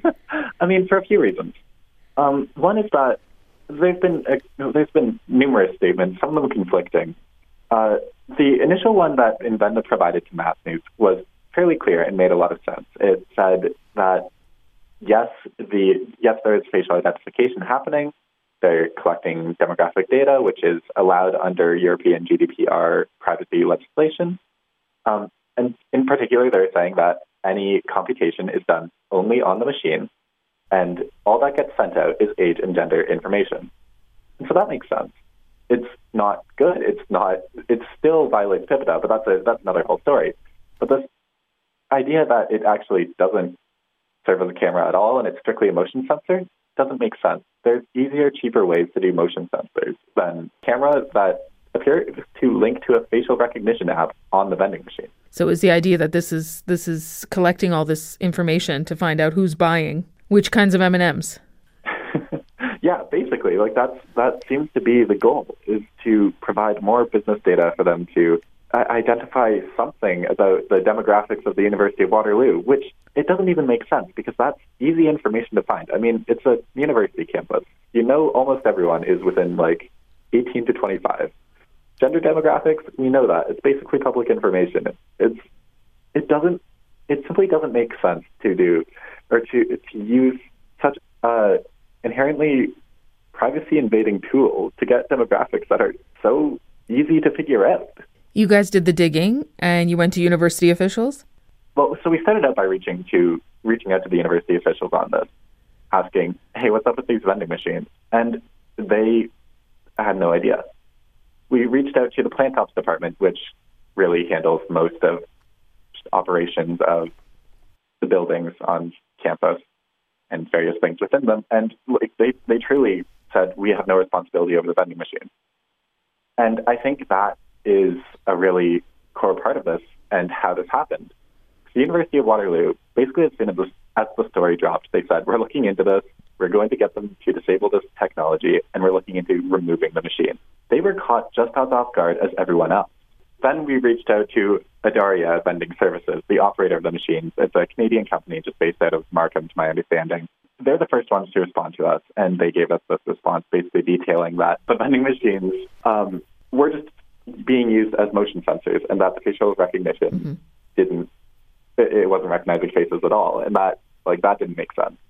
I mean, for a few reasons. Um, one is that there's been uh, there's been numerous statements, some of them conflicting. Uh, the initial one that Invenda provided to Mass News was fairly clear and made a lot of sense. It said that yes, the yes, there is facial identification happening. They're collecting demographic data, which is allowed under European G D P R privacy legislation. Um, and in particular, they're saying that any computation is done only on the machine, and all that gets sent out is age and gender information. And so that makes sense. It's not good. It's not. It still violates PIPEDA, but that's a, that's another whole story. But this idea that it actually doesn't serve as a camera at all and it's strictly a motion sensor doesn't make sense. There's easier, cheaper ways to do motion sensors than cameras that appear to link to a facial recognition app on the vending machine. So is the idea that this is this is collecting all this information to find out who's buying which kinds of M and M's? Yeah, basically, like that's that seems to be the goal, is to provide more business data for them to uh, identify something about the demographics of the University of Waterloo, which it doesn't even make sense because that's easy information to find. I mean, it's a university campus. You know, almost everyone is within like eighteen to twenty-five. Gender demographics, we know that. It's basically public information. It's it doesn't it simply doesn't make sense to do or to to use such uh inherently privacy-invading tool to get demographics that are so easy to figure out. You guys did the digging, and you went to university officials? Well, so we started out by reaching to reaching out to the university officials on this, asking, hey, what's up with these vending machines? And they had no idea. We reached out to the plant ops department, which really handles most of operations of the buildings on campus and various things within them. And like, they, they truly said, we have no responsibility over the vending machine. And I think that is a really core part of this and how this happened. The University of Waterloo, basically as soon as, this, as the story dropped, they said, we're looking into this, we're going to get them to disable this technology, and we're looking into removing the machine. They were caught just as off guard as everyone else. Then we reached out to Adaria Vending Services, the operator of the machines. It's a Canadian company just based out of Markham, to my understanding. They're the first ones to respond to us, and they gave us this response basically detailing that the vending machines um, were just being used as motion sensors and that the facial recognition mm-hmm. didn't, it, it wasn't recognizing faces at all, and that, like, that didn't make sense.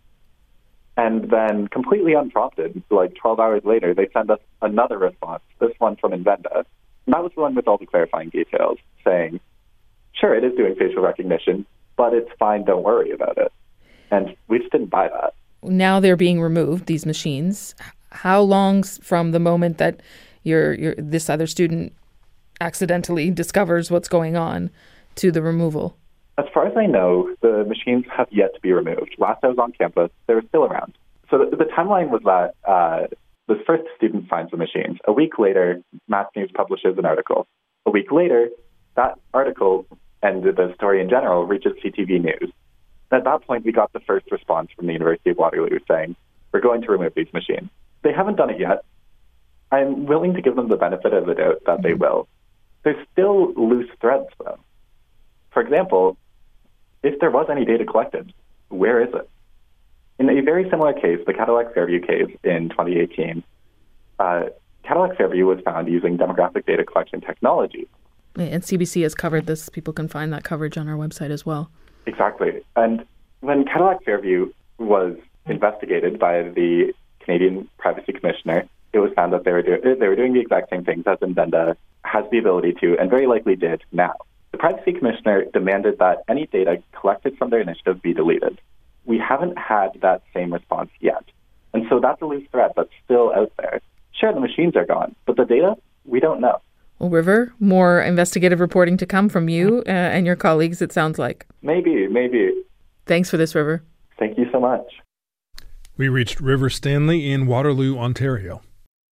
And then completely unprompted, like twelve hours later, they send us another response, this one from Invenda. And that was the one with all the clarifying details, saying, sure, it is doing facial recognition, but it's fine, don't worry about it. And we just didn't buy that. Now they're being removed, these machines. How long from the moment that your your this other student accidentally discovers what's going on to the removal? As far as I know, the machines have yet to be removed. Last I was on campus, they were still around. So the, the timeline was that uh, the first student finds the machines. A week later, Mass News publishes an article. A week later, that article and the story in general reaches C T V News. At that point, we got the first response from the University of Waterloo saying, we're going to remove these machines. They haven't done it yet. I'm willing to give them the benefit of the doubt that they will. There's still loose threads, though. For example, if there was any data collected, where is it? In a very similar case, the Cadillac Fairview case in twenty eighteen, uh, Cadillac Fairview was found using demographic data collection technology. And C B C has covered this. People can find that coverage on our website as well. Exactly. And when Cadillac Fairview was investigated by the Canadian Privacy Commissioner, it was found that they were, do- they were doing the exact same things as Nbenda has the ability to, and very likely did now. The Privacy Commissioner demanded that any data collected from their initiative be deleted. We haven't had that same response yet. And so that's a loose thread that's still out there. Sure, the machines are gone, but the data, we don't know. Well, River, more investigative reporting to come from you uh, and your colleagues, it sounds like. Maybe, maybe. Thanks for this, River. Thank you so much. We reached River Stanley in Waterloo, Ontario.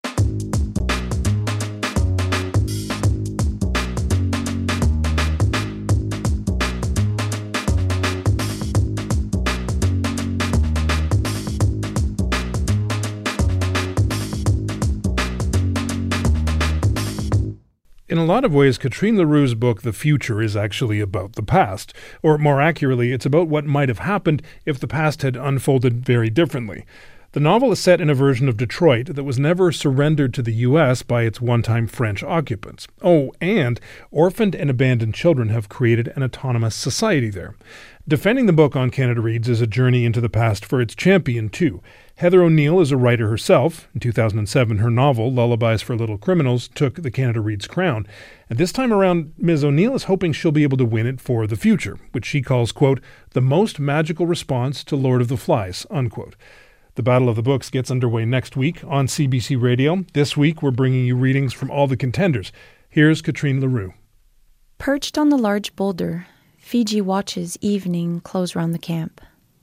In a lot of ways, Catherine Leroux's book, The Future, is actually about the past. Or more accurately, it's about what might have happened if the past had unfolded very differently. The novel is set in a version of Detroit that was never surrendered to the U S by its one-time French occupants. Oh, and orphaned and abandoned children have created an autonomous society there. Defending the book on Canada Reads is a journey into the past for its champion, too. Heather O'Neill is a writer herself. In two thousand seven, her novel, Lullabies for Little Criminals, took the Canada Reads crown. And this time around, Miz O'Neill is hoping she'll be able to win it for The Future, which she calls, quote, the most magical response to Lord of the Flies, unquote. The Battle of the Books gets underway next week on C B C Radio. This week, we're bringing you readings from all the contenders. Here's Catherine Leroux. Perched on the large boulder, Fiji watches evening close round the camp.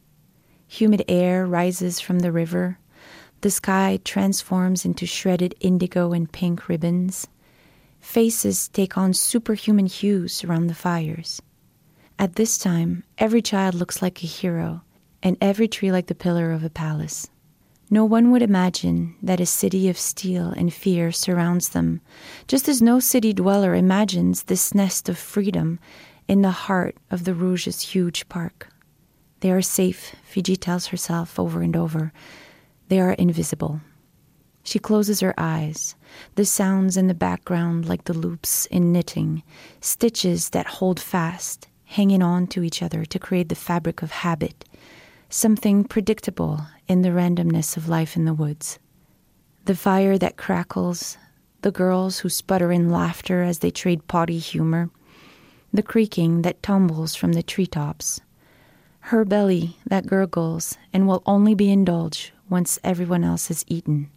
Humid air rises from the river. The sky transforms into shredded indigo and pink ribbons. Faces take on superhuman hues around the fires. At this time, every child looks like a hero, and every tree like the pillar of a palace. No one would imagine that a city of steel and fear surrounds them, just as no city dweller imagines this nest of freedom in the heart of the Rouge's huge park. They are safe, Fiji tells herself over and over. They are invisible. She closes her eyes. The sounds in the background like the loops in knitting, stitches that hold fast, hanging on to each other to create the fabric of habit, something predictable in the randomness of life in the woods. The fire that crackles, the girls who sputter in laughter as they trade potty humor, the creaking that tumbles from the treetops, her belly that gurgles and will only be indulged once everyone else has eaten.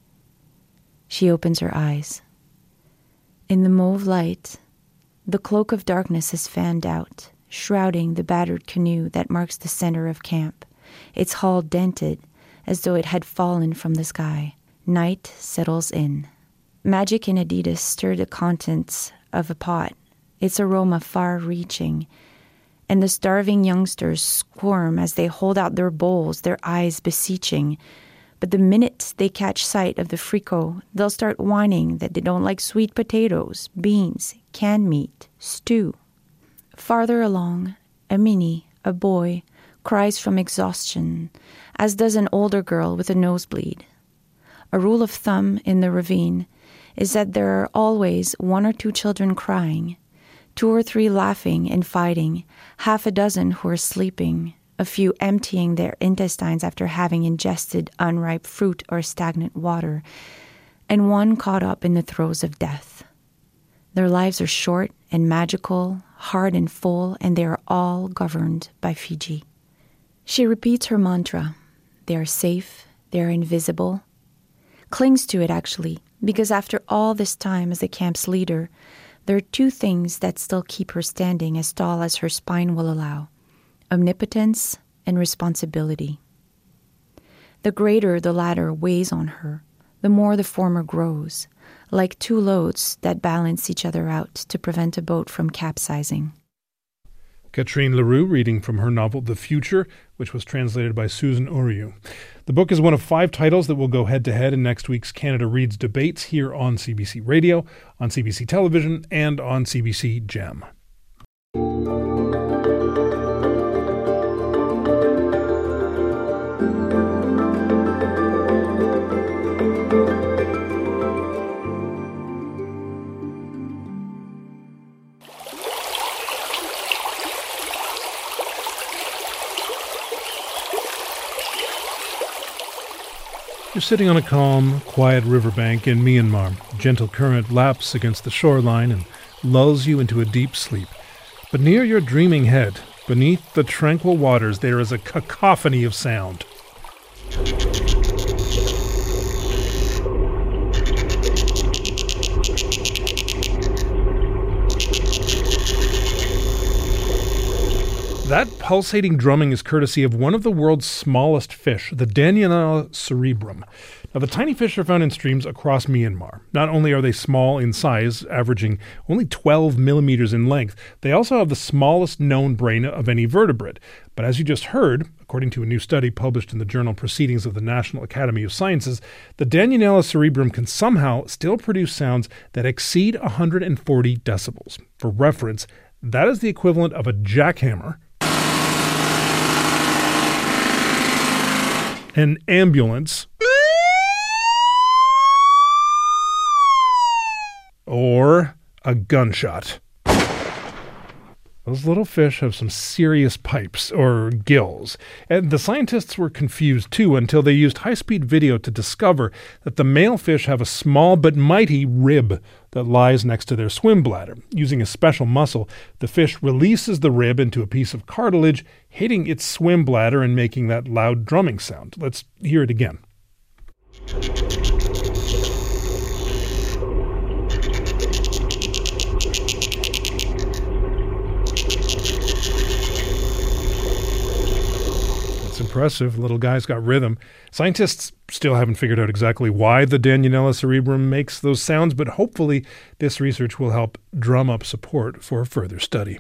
She opens her eyes. In the mauve light, the cloak of darkness is fanned out, shrouding the battered canoe that marks the center of camp, its hull dented as though it had fallen from the sky. Night settles in. Magic in Adidas stirred the contents of a pot, its aroma far-reaching, and the starving youngsters squirm as they hold out their bowls, their eyes beseeching. But the minute they catch sight of the frico, they'll start whining that they don't like sweet potatoes, beans, canned meat, stew. Farther along, a mini, a boy, cries from exhaustion, as does an older girl with a nosebleed. A rule of thumb in the ravine is that there are always one or two children crying, two or three laughing and fighting, half a dozen who are sleeping, a few emptying their intestines after having ingested unripe fruit or stagnant water, and one caught up in the throes of death. Their lives are short and magical, hard and full, and they are all governed by Fiji. She repeats her mantra. They are safe, they are invisible. Clings to it, actually, because after all this time as the camp's leader, there are two things that still keep her standing as tall as her spine will allow: omnipotence and responsibility. The greater the latter weighs on her, the more the former grows, like two loads that balance each other out to prevent a boat from capsizing. Catherine Leroux reading from her novel The Future, which was translated by Susan Uriu. The book is one of five titles that will go head-to-head in next week's Canada Reads debates here on C B C Radio, on C B C Television, and on C B C Gem. You're sitting on a calm, quiet riverbank in Myanmar. A gentle current laps against the shoreline and lulls you into a deep sleep. But near your dreaming head, beneath the tranquil waters, there is a cacophony of sound. That pulsating drumming is courtesy of one of the world's smallest fish, the Danionella cerebrum. Now, the tiny fish are found in streams across Myanmar. Not only are they small in size, averaging only twelve millimeters in length, they also have the smallest known brain of any vertebrate. But as you just heard, according to a new study published in the journal Proceedings of the National Academy of Sciences, the Danionella cerebrum can somehow still produce sounds that exceed one hundred forty decibels. For reference, that is the equivalent of a jackhammer, an ambulance, or a gunshot. Those little fish have some serious pipes, or gills. And the scientists were confused too until they used high-speed video to discover that the male fish have a small but mighty rib that lies next to their swim bladder. Using a special muscle, the fish releases the rib into a piece of cartilage, hitting its swim bladder and making that loud drumming sound. Let's hear it again. Impressive. Little guy's got rhythm. Scientists still haven't figured out exactly why the Danionella cerebrum makes those sounds, but hopefully this research will help drum up support for further study.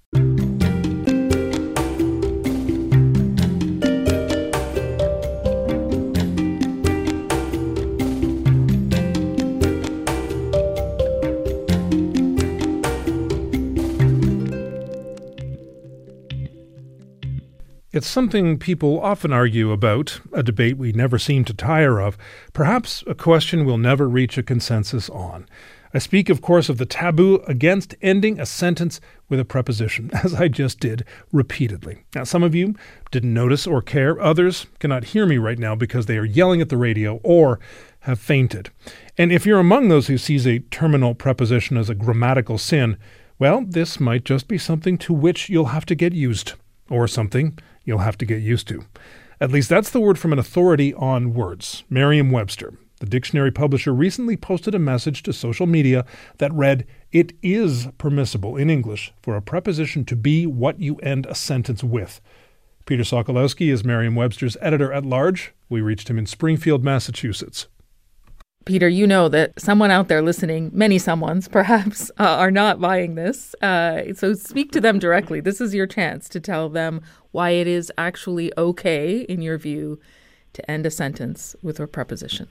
It's something people often argue about, a debate we never seem to tire of, perhaps a question we'll never reach a consensus on. I speak, of course, of the taboo against ending a sentence with a preposition, as I just did repeatedly. Now, some of you didn't notice or care. Others cannot hear me right now because they are yelling at the radio or have fainted. And if you're among those who sees a terminal preposition as a grammatical sin, well, this might just be something to which you'll have to get used, or something you'll have to get used to. At least that's the word from an authority on words, Merriam-Webster. The dictionary publisher recently posted a message to social media that read, "It is permissible in English for a preposition to be what you end a sentence with." Peter Sokolowski is Merriam-Webster's editor-at-large. We reached him in Springfield, Massachusetts. Peter, you know that someone out there listening, many someones perhaps, uh, are not buying this. Uh, so speak to them directly. This is your chance to tell them why it is actually okay, in your view, to end a sentence with a preposition.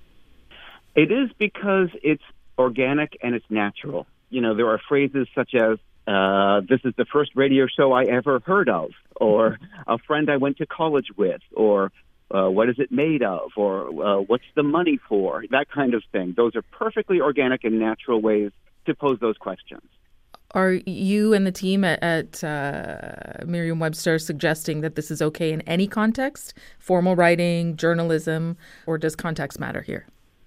It is because it's organic and it's natural. You know, there are phrases such as, uh, this is the first radio show I ever heard of, or a friend I went to college with, or Uh, what is it made of, or uh, what's the money for, that kind of thing. Those are perfectly organic and natural ways to pose those questions. Are you and the team at, at uh, Merriam-Webster suggesting that this is okay in any context, formal writing, journalism, or does context matter here?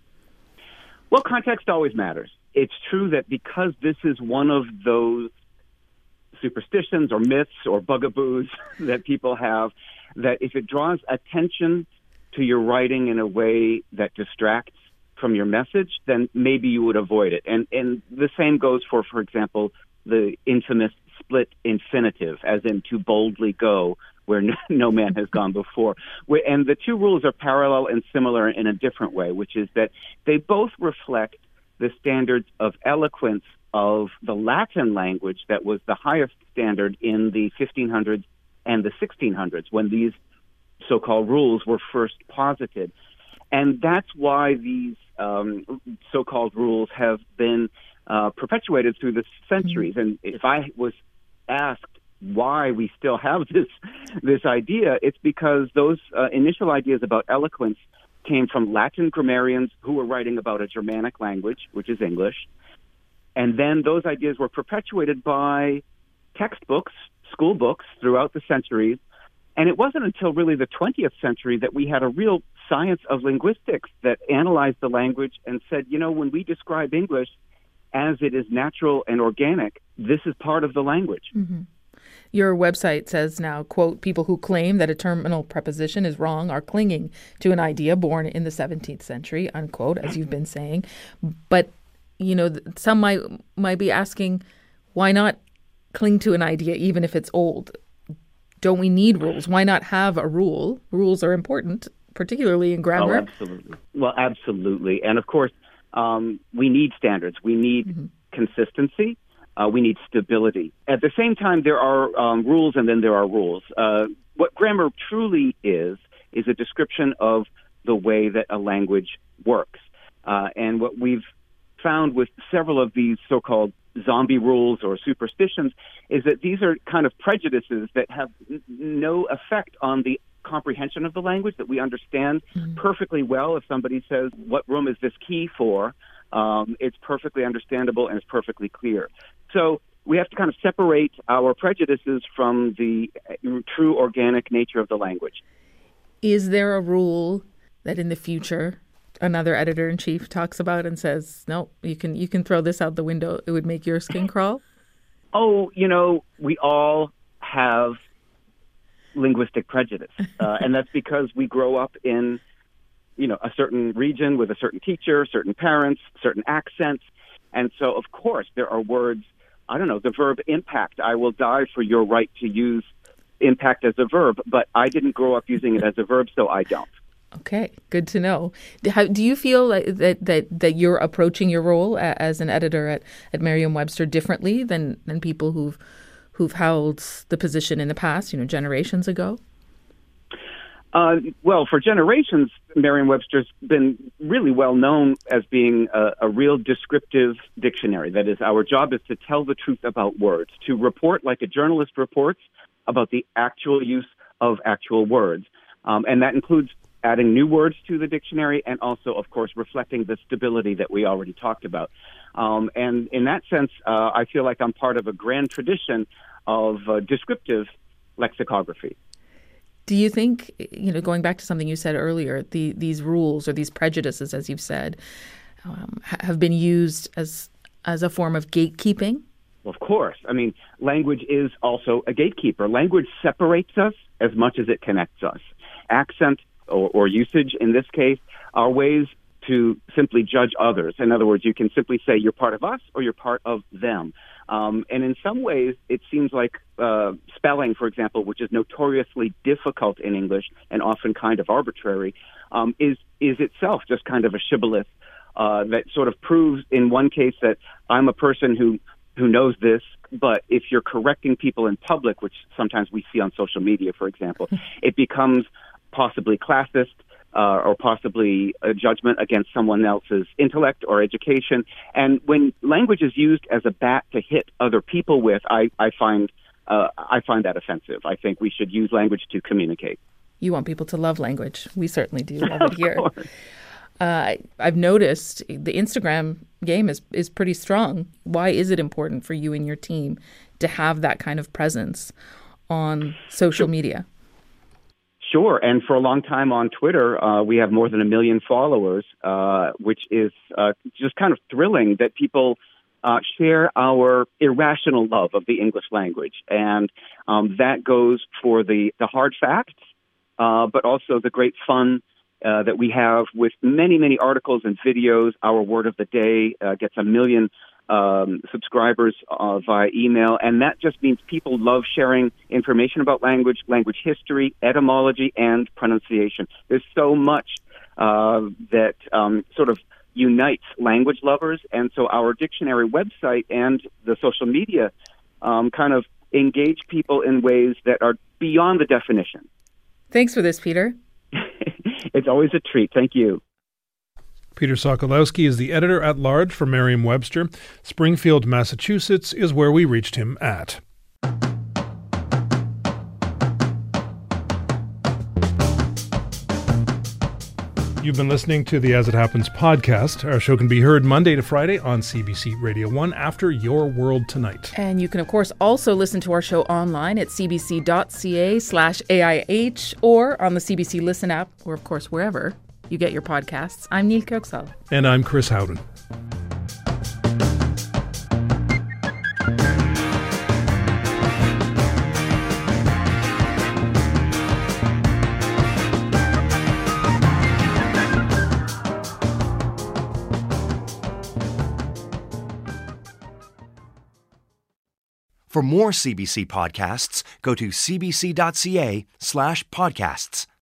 Well, context always matters. It's true that because this is one of those superstitions or myths or bugaboos that people have, that if it draws attention to your writing in a way that distracts from your message, then maybe you would avoid it. And and the same goes for, for example, the infamous split infinitive, as in to boldly go where no, no man has gone before. And the two rules are parallel and similar in a different way, which is that they both reflect the standards of eloquence of the Latin language that was the highest standard in the fifteen hundreds and the sixteen hundreds when these so-called rules were first posited. And that's why these um, so-called rules have been uh, perpetuated through the centuries. And if I was asked why we still have this this idea, it's because those uh, initial ideas about eloquence came from Latin grammarians who were writing about a Germanic language, which is English. And then those ideas were perpetuated by textbooks, school books throughout the centuries. And it wasn't until really the twentieth century that we had a real science of linguistics that analyzed the language and said, you know, when we describe English as it is natural and organic, this is part of the language. Mm-hmm. Your website says now, quote, people who claim that a terminal preposition is wrong are clinging to an idea born in the seventeenth century, unquote, as you've been saying. But, you know, some might might be asking, why not cling to an idea even if it's old? Don't we need rules? Why not have a rule? Rules are important, particularly in grammar. Oh, absolutely. Well, absolutely. And of course, um, we need standards. We need mm-hmm. consistency. Uh, we need stability. At the same time, there are um, rules and then there are rules. Uh, what grammar truly is, is a description of the way that a language works. Uh, and what we've found with several of these so-called zombie rules or superstitions is that these are kind of prejudices that have n- no effect on the comprehension of the language, that we understand mm-hmm. perfectly well. If somebody says, what room is this key for? Um, it's perfectly understandable and it's perfectly clear. So we have to kind of separate our prejudices from the true organic nature of the language. Is there a rule that in the future another editor-in-chief talks about and says, no, you can you can throw this out the window, it would make your skin crawl? Oh, you know, we all have linguistic prejudice. Uh, and that's because we grow up in, you know, a certain region with a certain teacher, certain parents, certain accents. And so, of course, there are words, I don't know, the verb impact. I will die for your right to use impact as a verb, but I didn't grow up using it as a verb, so I don't. Okay, good to know. How, do you feel like that, that, that you're approaching your role as an editor at, at Merriam-Webster differently than, than people who've who've held the position in the past, you know, generations ago? Uh, well, for generations, Merriam-Webster's been really well known as being a, a real descriptive dictionary. That is, our job is to tell the truth about words, to report like a journalist reports about the actual use of actual words. Um, and that includes adding new words to the dictionary and also, of course, reflecting the stability that we already talked about. Um, and in that sense, uh, I feel like I'm part of a grand tradition of uh, descriptive lexicography. Do you think, you know, going back to something you said earlier, the, these rules or these prejudices, as you've said, um, have been used as as a form of gatekeeping? Well, of course. I mean, language is also a gatekeeper. Language separates us as much as it connects us. Accent or, or usage, in this case, are ways to simply judge others. In other words, you can simply say you're part of us or you're part of them. Um, and in some ways, it seems like uh, spelling, for example, which is notoriously difficult in English and often kind of arbitrary, um, is is itself just kind of a shibboleth uh, that sort of proves in one case that I'm a person who, who knows this, but if you're correcting people in public, which sometimes we see on social media, for example, it becomes possibly classist, Uh, or possibly a judgment against someone else's intellect or education. And when language is used as a bat to hit other people with, I, I find uh, I find that offensive. I think we should use language to communicate. You want people to love language. We certainly do love it here. Uh, I've noticed the Instagram game is, is pretty strong. Why is it important for you and your team to have that kind of presence on social media? Sure. And for a long time on Twitter, uh, we have more than a million followers, uh, which is uh, just kind of thrilling that people uh, share our irrational love of the English language. And um, that goes for the, the hard facts, uh, but also the great fun uh, that we have with many, many articles and videos. Our word of the day uh, gets a million Um, subscribers uh, via email, and that just means people love sharing information about language, language history, etymology, and pronunciation. There's so much uh, that um, sort of unites language lovers, and so our dictionary website and the social media um, kind of engage people in ways that are beyond the definition. Thanks for this, Peter. It's always a treat. Thank you. Peter Sokolowski is the editor-at-large for Merriam-Webster. Springfield, Massachusetts is where we reached him at. You've been listening to the As It Happens podcast. Our show can be heard Monday to Friday on C B C Radio one after Your World Tonight. And you can, of course, also listen to our show online at cbc.ca slash AIH or on the C B C Listen app, or, of course, wherever you get your podcasts. I'm Neil Kirksall. And I'm Chris Howden. For more C B C podcasts, go to cbc.ca slash podcasts.